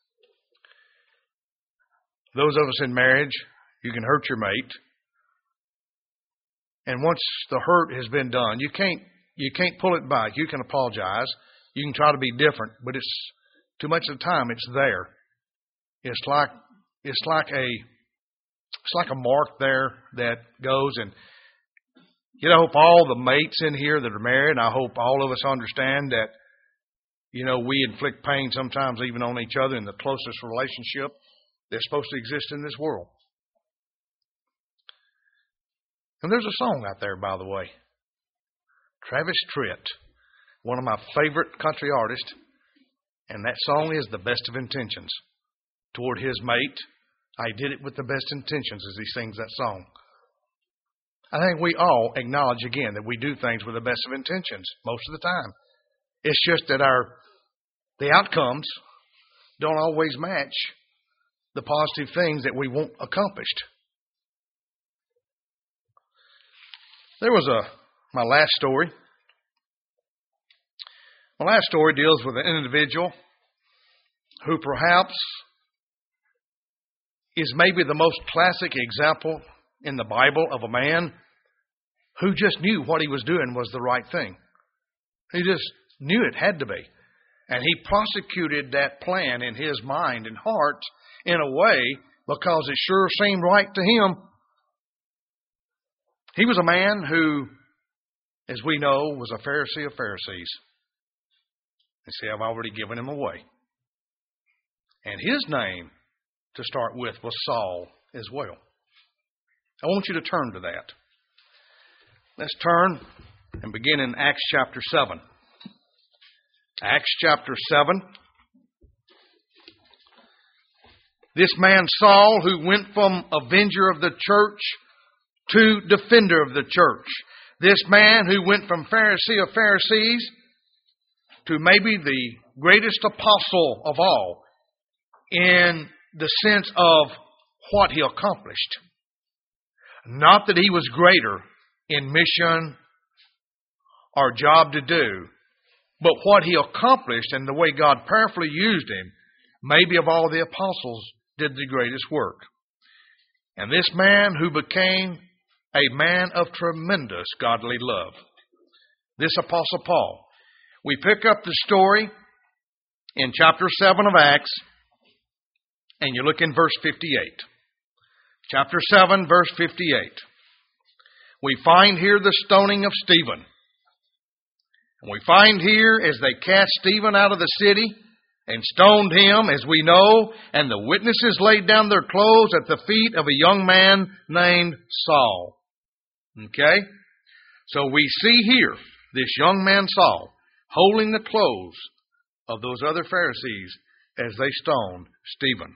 Those of us in marriage, you can hurt your mate. And once the hurt has been done, you can't you can't pull it back. You can apologize. You can try to be different, but it's too much of the time it's there. It's like it's like a it's like a mark there that goes. And you know, I hope all the mates in here that are married, and I hope all of us understand that, you know, we inflict pain sometimes even on each other in the closest relationship that's supposed to exist in this world. And there's a song out there, by the way. Travis Tritt, one of my favorite country artists, and that song is The Best of Intentions. Toward his mate, I did it with the best intentions as he sings that song. I think we all acknowledge again that we do things with the best of intentions most of the time. It's just that our the outcomes don't always match the positive things that we want accomplished. There was a my last story. My last story deals with an individual who perhaps is maybe the most classic example in the Bible of a man who just knew what he was doing was the right thing. He just knew it had to be. And he prosecuted that plan in his mind and heart in a way because it sure seemed right to him. He was a man who, as we know, was a Pharisee of Pharisees. And see, I've already given him away. And his name, to start with, was Saul as well. I want you to turn to that. Let's turn and begin in Acts chapter seven. Acts chapter seven. This man Saul, who went from avenger of the church to defender of the church. This man who went from Pharisee of Pharisees to maybe the greatest apostle of all in the sense of what he accomplished. Not that he was greater in mission or job to do, but what he accomplished and the way God powerfully used him, maybe of all the apostles, did the greatest work. And this man who became a man of tremendous godly love, this Apostle Paul. We pick up the story in chapter seven of Acts, and you look in verse fifty-eight. Chapter seven, verse fifty-eight. We find here the stoning of Stephen. And we find here as they cast Stephen out of the city and stoned him, as we know, and the witnesses laid down their clothes at the feet of a young man named Saul. Okay? So we see here this young man Saul holding the clothes of those other Pharisees as they stoned Stephen.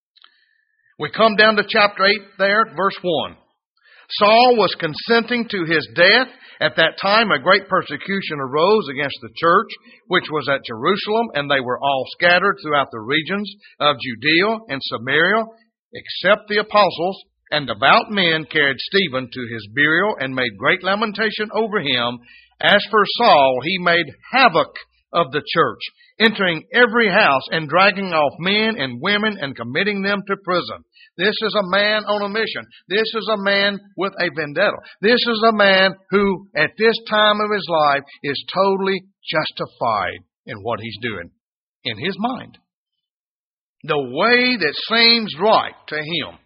We come down to chapter eight there, verse one. Saul was consenting to his death. At that time, a great persecution arose against the church, which was at Jerusalem, and they were all scattered throughout the regions of Judea and Samaria, except the apostles, and devout men carried Stephen to his burial and made great lamentation over him. As for Saul, he made havoc of the church, entering every house and dragging off men and women and committing them to prison. This is a man on a mission. This is a man with a vendetta. This is a man who, at this time of his life, is totally justified in what he's doing in his mind. The way that seems right to him.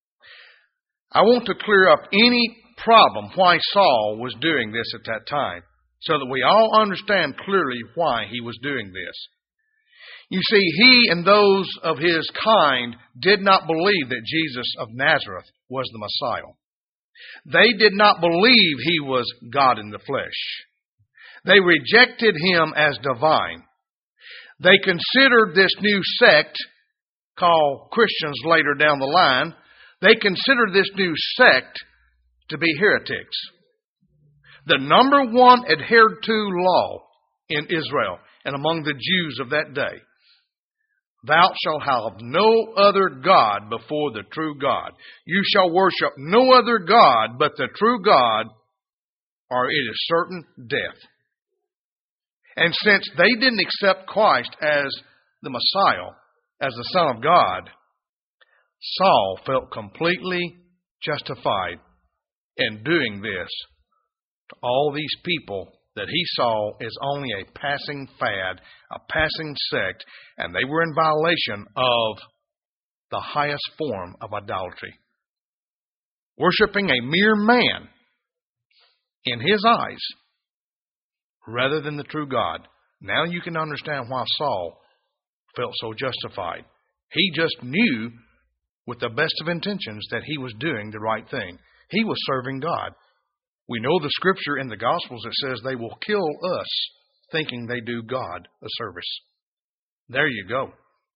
I want to clear up any problem why Saul was doing this at that time, so that we all understand clearly why he was doing this. You see, he and those of his kind did not believe that Jesus of Nazareth was the Messiah. They did not believe he was God in the flesh. They rejected him as divine. They considered this new sect, called Christians later down the line, they considered this new sect to be heretics. The number one adhered to law in Israel and among the Jews of that day: Thou shalt have no other God before the true God. You shall worship no other God but the true God, or it is certain death. And since they didn't accept Christ as the Messiah, as the Son of God, Saul felt completely justified in doing this to all these people that he saw as only a passing fad, a passing sect, and they were in violation of the highest form of idolatry. Worshipping a mere man in his eyes rather than the true God. Now you can understand why Saul felt so justified. He just knew with the best of intentions that he was doing the right thing. He was serving God. We know the scripture in the Gospels that says they will kill us thinking they do God a service. There you go.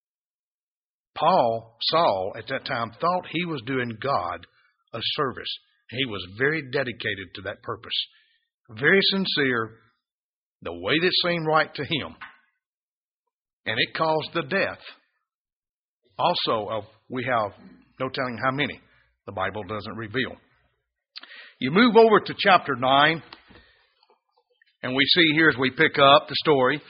Paul, Saul, at that time thought he was doing God a service. He was very dedicated to that purpose. Very sincere, the way that seemed right to him. And it caused the death. Also, of we have no telling how many. The Bible doesn't reveal. You move over to chapter nine, and we see here as we pick up the story.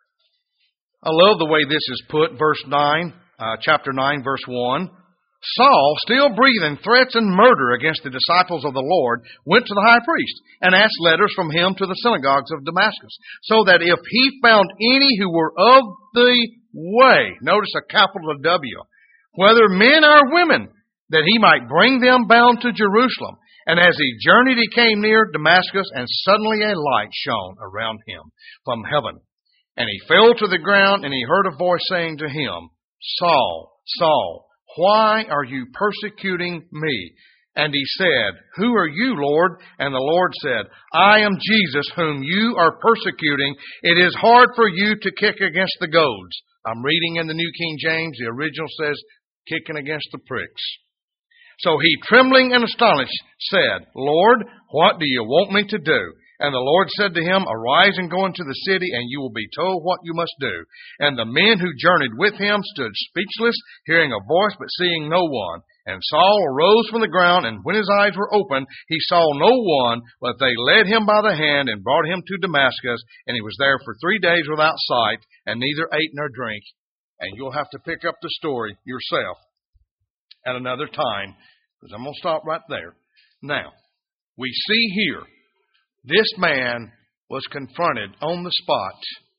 I love the way this is put. Verse nine, uh, chapter nine, verse one. Saul, still breathing threats and murder against the disciples of the Lord, went to the high priest and asked letters from him to the synagogues of Damascus, so that if he found any who were of the way, notice a capital W, whether men or women, that he might bring them bound to Jerusalem. And as he journeyed, he came near Damascus, and suddenly a light shone around him from heaven. And he fell to the ground, and he heard a voice saying to him, Saul, Saul, why are you persecuting me? And he said, Who are you, Lord? And the Lord said, I am Jesus, whom you are persecuting. It is hard for you to kick against the goads. I'm reading in the New King James. The original says, kicking against the pricks. So he, trembling and astonished, said, Lord, what do you want me to do? And the Lord said to him, Arise and go into the city, and you will be told what you must do. And the men who journeyed with him stood speechless, hearing a voice but seeing no one. And Saul arose from the ground, and when his eyes were opened, he saw no one, but they led him by the hand and brought him to Damascus. And he was there for three days without sight, and neither ate nor drank. And you'll have to pick up the story yourself at another time, because I'm going to stop right there. Now, we see here, this man was confronted on the spot.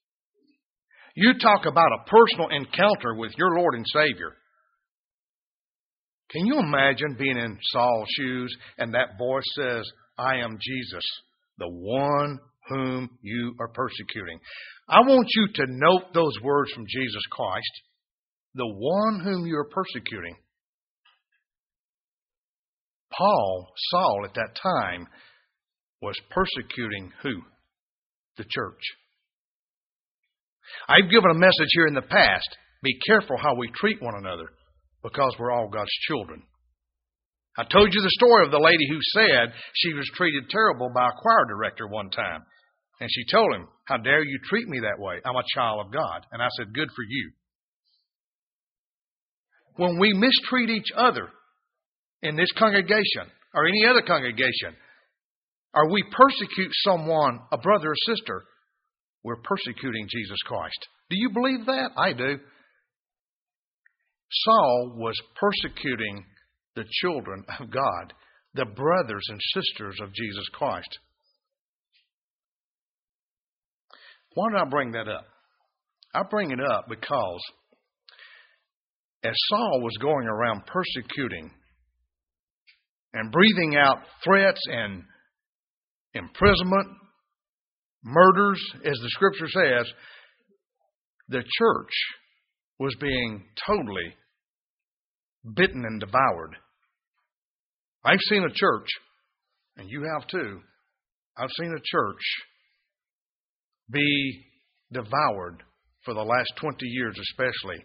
You talk about a personal encounter with your Lord and Savior. Can you imagine being in Saul's shoes and that voice says, I am Jesus, the one whom you are persecuting? I want you to note those words from Jesus Christ, the one whom you are persecuting. Paul, Saul at that time, was persecuting who? The church. I've given a message here in the past. Be careful how we treat one another, because we're all God's children. I told you the story of the lady who said she was treated terrible by a choir director one time. And she told him, How dare you treat me that way? I'm a child of God. And I said, Good for you. When we mistreat each other in this congregation or any other congregation, or we persecute someone, a brother or sister, we're persecuting Jesus Christ. Do you believe that? I do. Saul was persecuting the children of God, the brothers and sisters of Jesus Christ. Why did I bring that up? I bring it up because as Saul was going around persecuting and breathing out threats and imprisonment, murders, as the scripture says, the church was being totally bitten and devoured. I've seen a church, and you have too, I've seen a church be devoured for the last twenty years especially,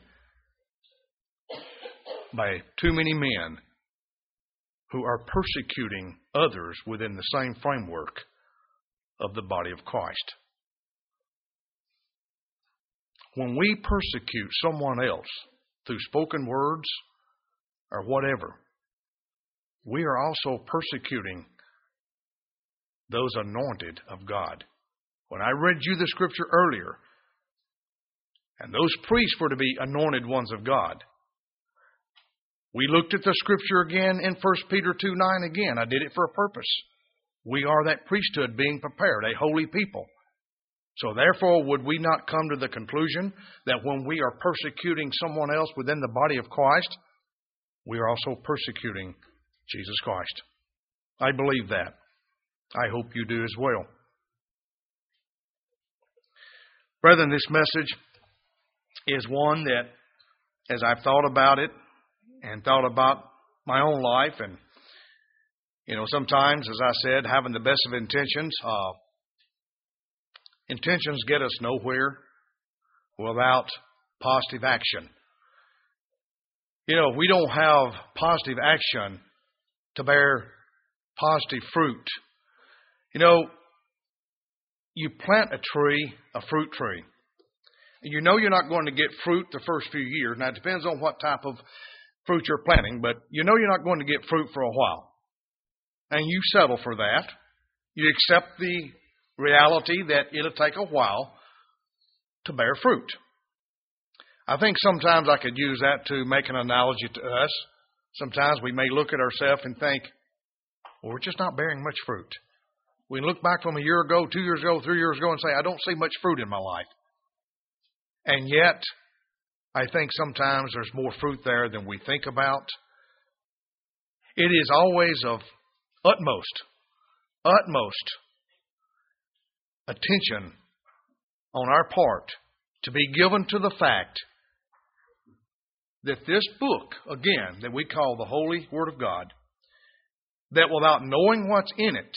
by too many men who are persecuting others within the same framework of the body of Christ. When we persecute someone else through spoken words or whatever, we are also persecuting those anointed of God. When I read you the scripture earlier, and those priests were to be anointed ones of God, we looked at the scripture again in First Peter two nine again. I did it for a purpose. We are that priesthood being prepared, a holy people. So therefore, would we not come to the conclusion that when we are persecuting someone else within the body of Christ, we are also persecuting Jesus Christ? I believe that. I hope you do as well. Brethren, this message is one that, as I've thought about it and thought about my own life, and, you know, sometimes, as I said, having the best of intentions, uh, intentions get us nowhere without positive action. You know, we don't have positive action to bear positive fruit. You know, you plant a tree, a fruit tree, and you know you're not going to get fruit the first few years. Now, it depends on what type of fruit you're planting, but you know you're not going to get fruit for a while. And you settle for that. You accept the reality that it'll take a while to bear fruit. I think sometimes I could use that to make an analogy to us. Sometimes we may look at ourselves and think, well, we're just not bearing much fruit. We look back from a year ago, two years ago, three years ago and say, I don't see much fruit in my life. And yet, I think sometimes there's more fruit there than we think about. It is always of utmost, utmost attention on our part to be given to the fact that this book, again, that we call the Holy Word of God, that without knowing what's in it,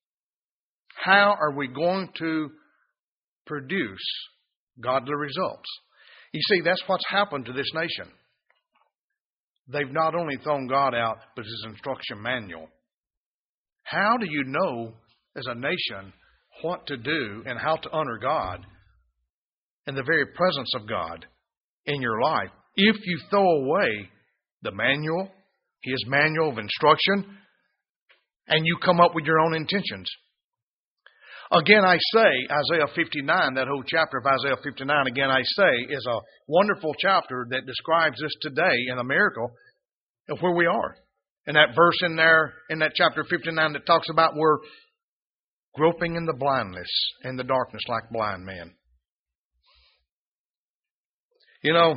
how are we going to produce godly results? You see, that's what's happened to this nation. They've not only thrown God out, but His instruction manual. How do you know as a nation what to do and how to honor God in the very presence of God in your life if you throw away the manual, His manual of instruction, and you come up with your own intentions? Again, I say, Isaiah fifty-nine, that whole chapter of Isaiah fifty-nine, again, I say, is a wonderful chapter that describes this today in America of where we are. And that verse in there, in that chapter fifty-nine, that talks about we're groping in the blindness, in the darkness like blind men. You know,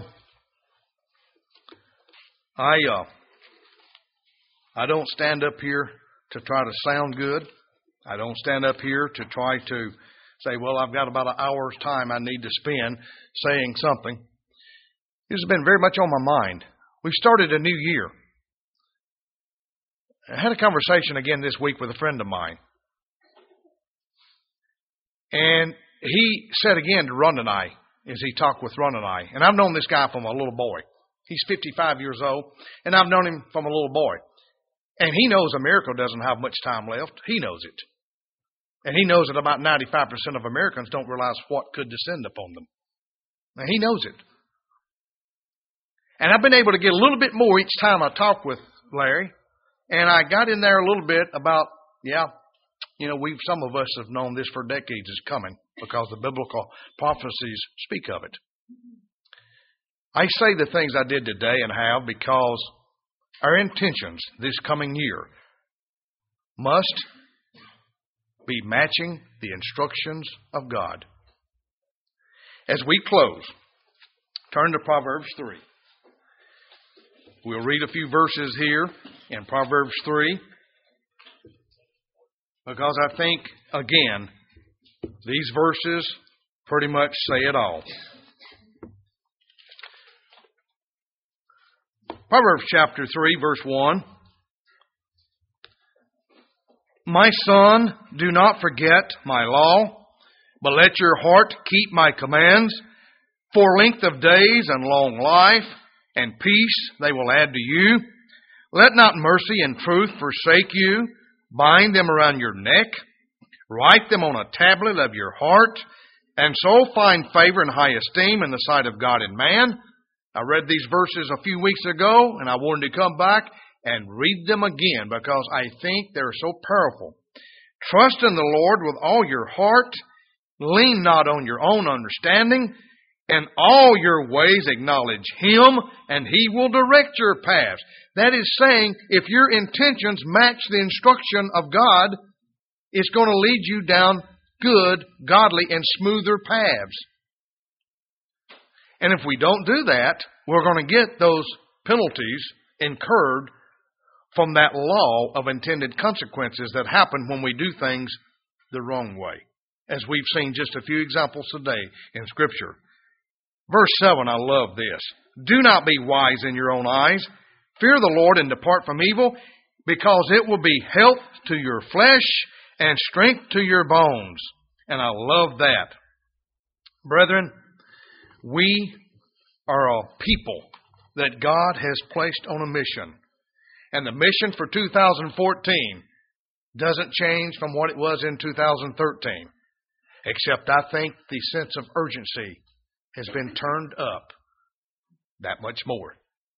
I, uh, I don't stand up here to try to sound good. I don't stand up here to try to say, well, I've got about an hour's time I need to spend saying something. This has been very much on my mind. We've started a new year. I had a conversation again this week with a friend of mine. And he said again to Ron and I, as he talked with Ron and I, and I've known this guy from a little boy. He's fifty-five years old, and I've known him from a little boy. And he knows America doesn't have much time left. He knows it. And he knows that about ninety-five percent of Americans don't realize what could descend upon them. Now, he knows it. And I've been able to get a little bit more each time I talk with Larry. And I got in there a little bit about, yeah, you know, we've some of us have known this for decades is coming because the biblical prophecies speak of it. I say the things I did today and have because our intentions this coming year must be matching the instructions of God. As we close, turn to Proverbs three. We'll read a few verses here in Proverbs three because I think, again, these verses pretty much say it all. Proverbs chapter three, verse one. My son, do not forget my law, but let your heart keep my commands. For length of days and long life and peace they will add to you. Let not mercy and truth forsake you. Bind them around your neck. Write them on a tablet of your heart. And so find favor and high esteem in the sight of God and man. I read these verses a few weeks ago, and I wanted to come back and read them again because I think they're so powerful. Trust in the Lord with all your heart. Lean not on your own understanding. In all your ways acknowledge Him, and He will direct your paths. That is saying, if your intentions match the instruction of God, it's going to lead you down good, godly, and smoother paths. And if we don't do that, we're going to get those penalties incurred from that law of intended consequences that happen when we do things the wrong way, as we've seen just a few examples today in Scripture. Verse seven, I love this. Do not be wise in your own eyes. Fear the Lord and depart from evil, because it will be health to your flesh and strength to your bones. And I love that. Brethren, we are a people that God has placed on a mission. And the mission for two thousand fourteen doesn't change from what it was in two thousand thirteen. Except I think the sense of urgency has been turned up that much more.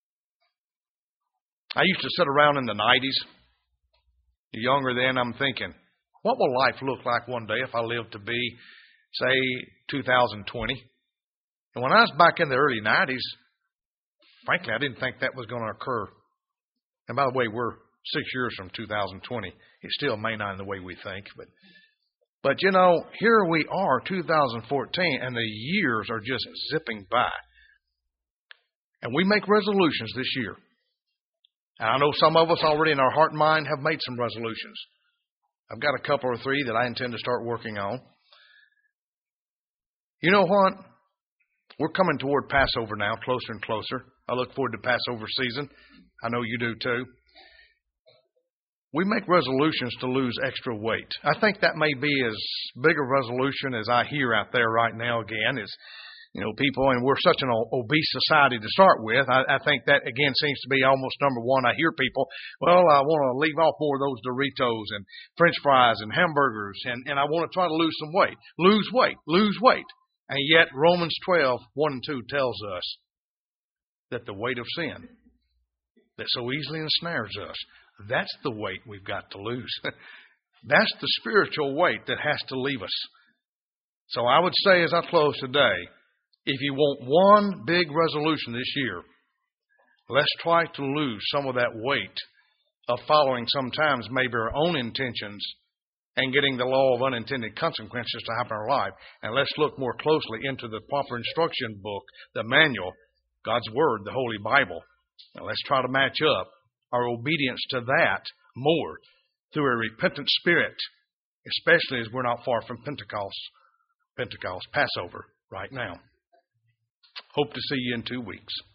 I used to sit around in the nineties. Younger then, I'm thinking, what will life look like one day if I live to be, say, two thousand twenty? And when I was back in the early nineties, frankly, I didn't think that was going to occur. And by the way, we're six years from two thousand twenty. It still may not in the way we think, but But, you know, here we are, two thousand fourteen, and the years are just zipping by. And we make resolutions this year. And I know some of us already in our heart and mind have made some resolutions. I've got a couple or three that I intend to start working on. You know what? We're coming toward Passover now, closer and closer. I look forward to Passover season. I know you do too. We make resolutions to lose extra weight. I think that may be as big a resolution as I hear out there right now again is, you know, people, and we're such an obese society to start with. I, I think that, again, seems to be almost number one. I hear people, well, I want to leave off more of those Doritos and French fries and hamburgers, and, and I want to try to lose some weight. Lose weight, lose weight. And yet Romans twelve, one and two tells us that the weight of sin that so easily ensnares us, that's the weight we've got to lose. That's the spiritual weight that has to leave us. So I would say as I close today, if you want one big resolution this year, let's try to lose some of that weight of following sometimes maybe our own intentions and getting the law of unintended consequences to happen in our life. And let's look more closely into the proper instruction book, the manual, God's Word, the Holy Bible. And let's try to match up our obedience to that more through a repentant spirit, especially as we're not far from Pentecost, Pentecost, Passover right now. Hope to see you in two weeks.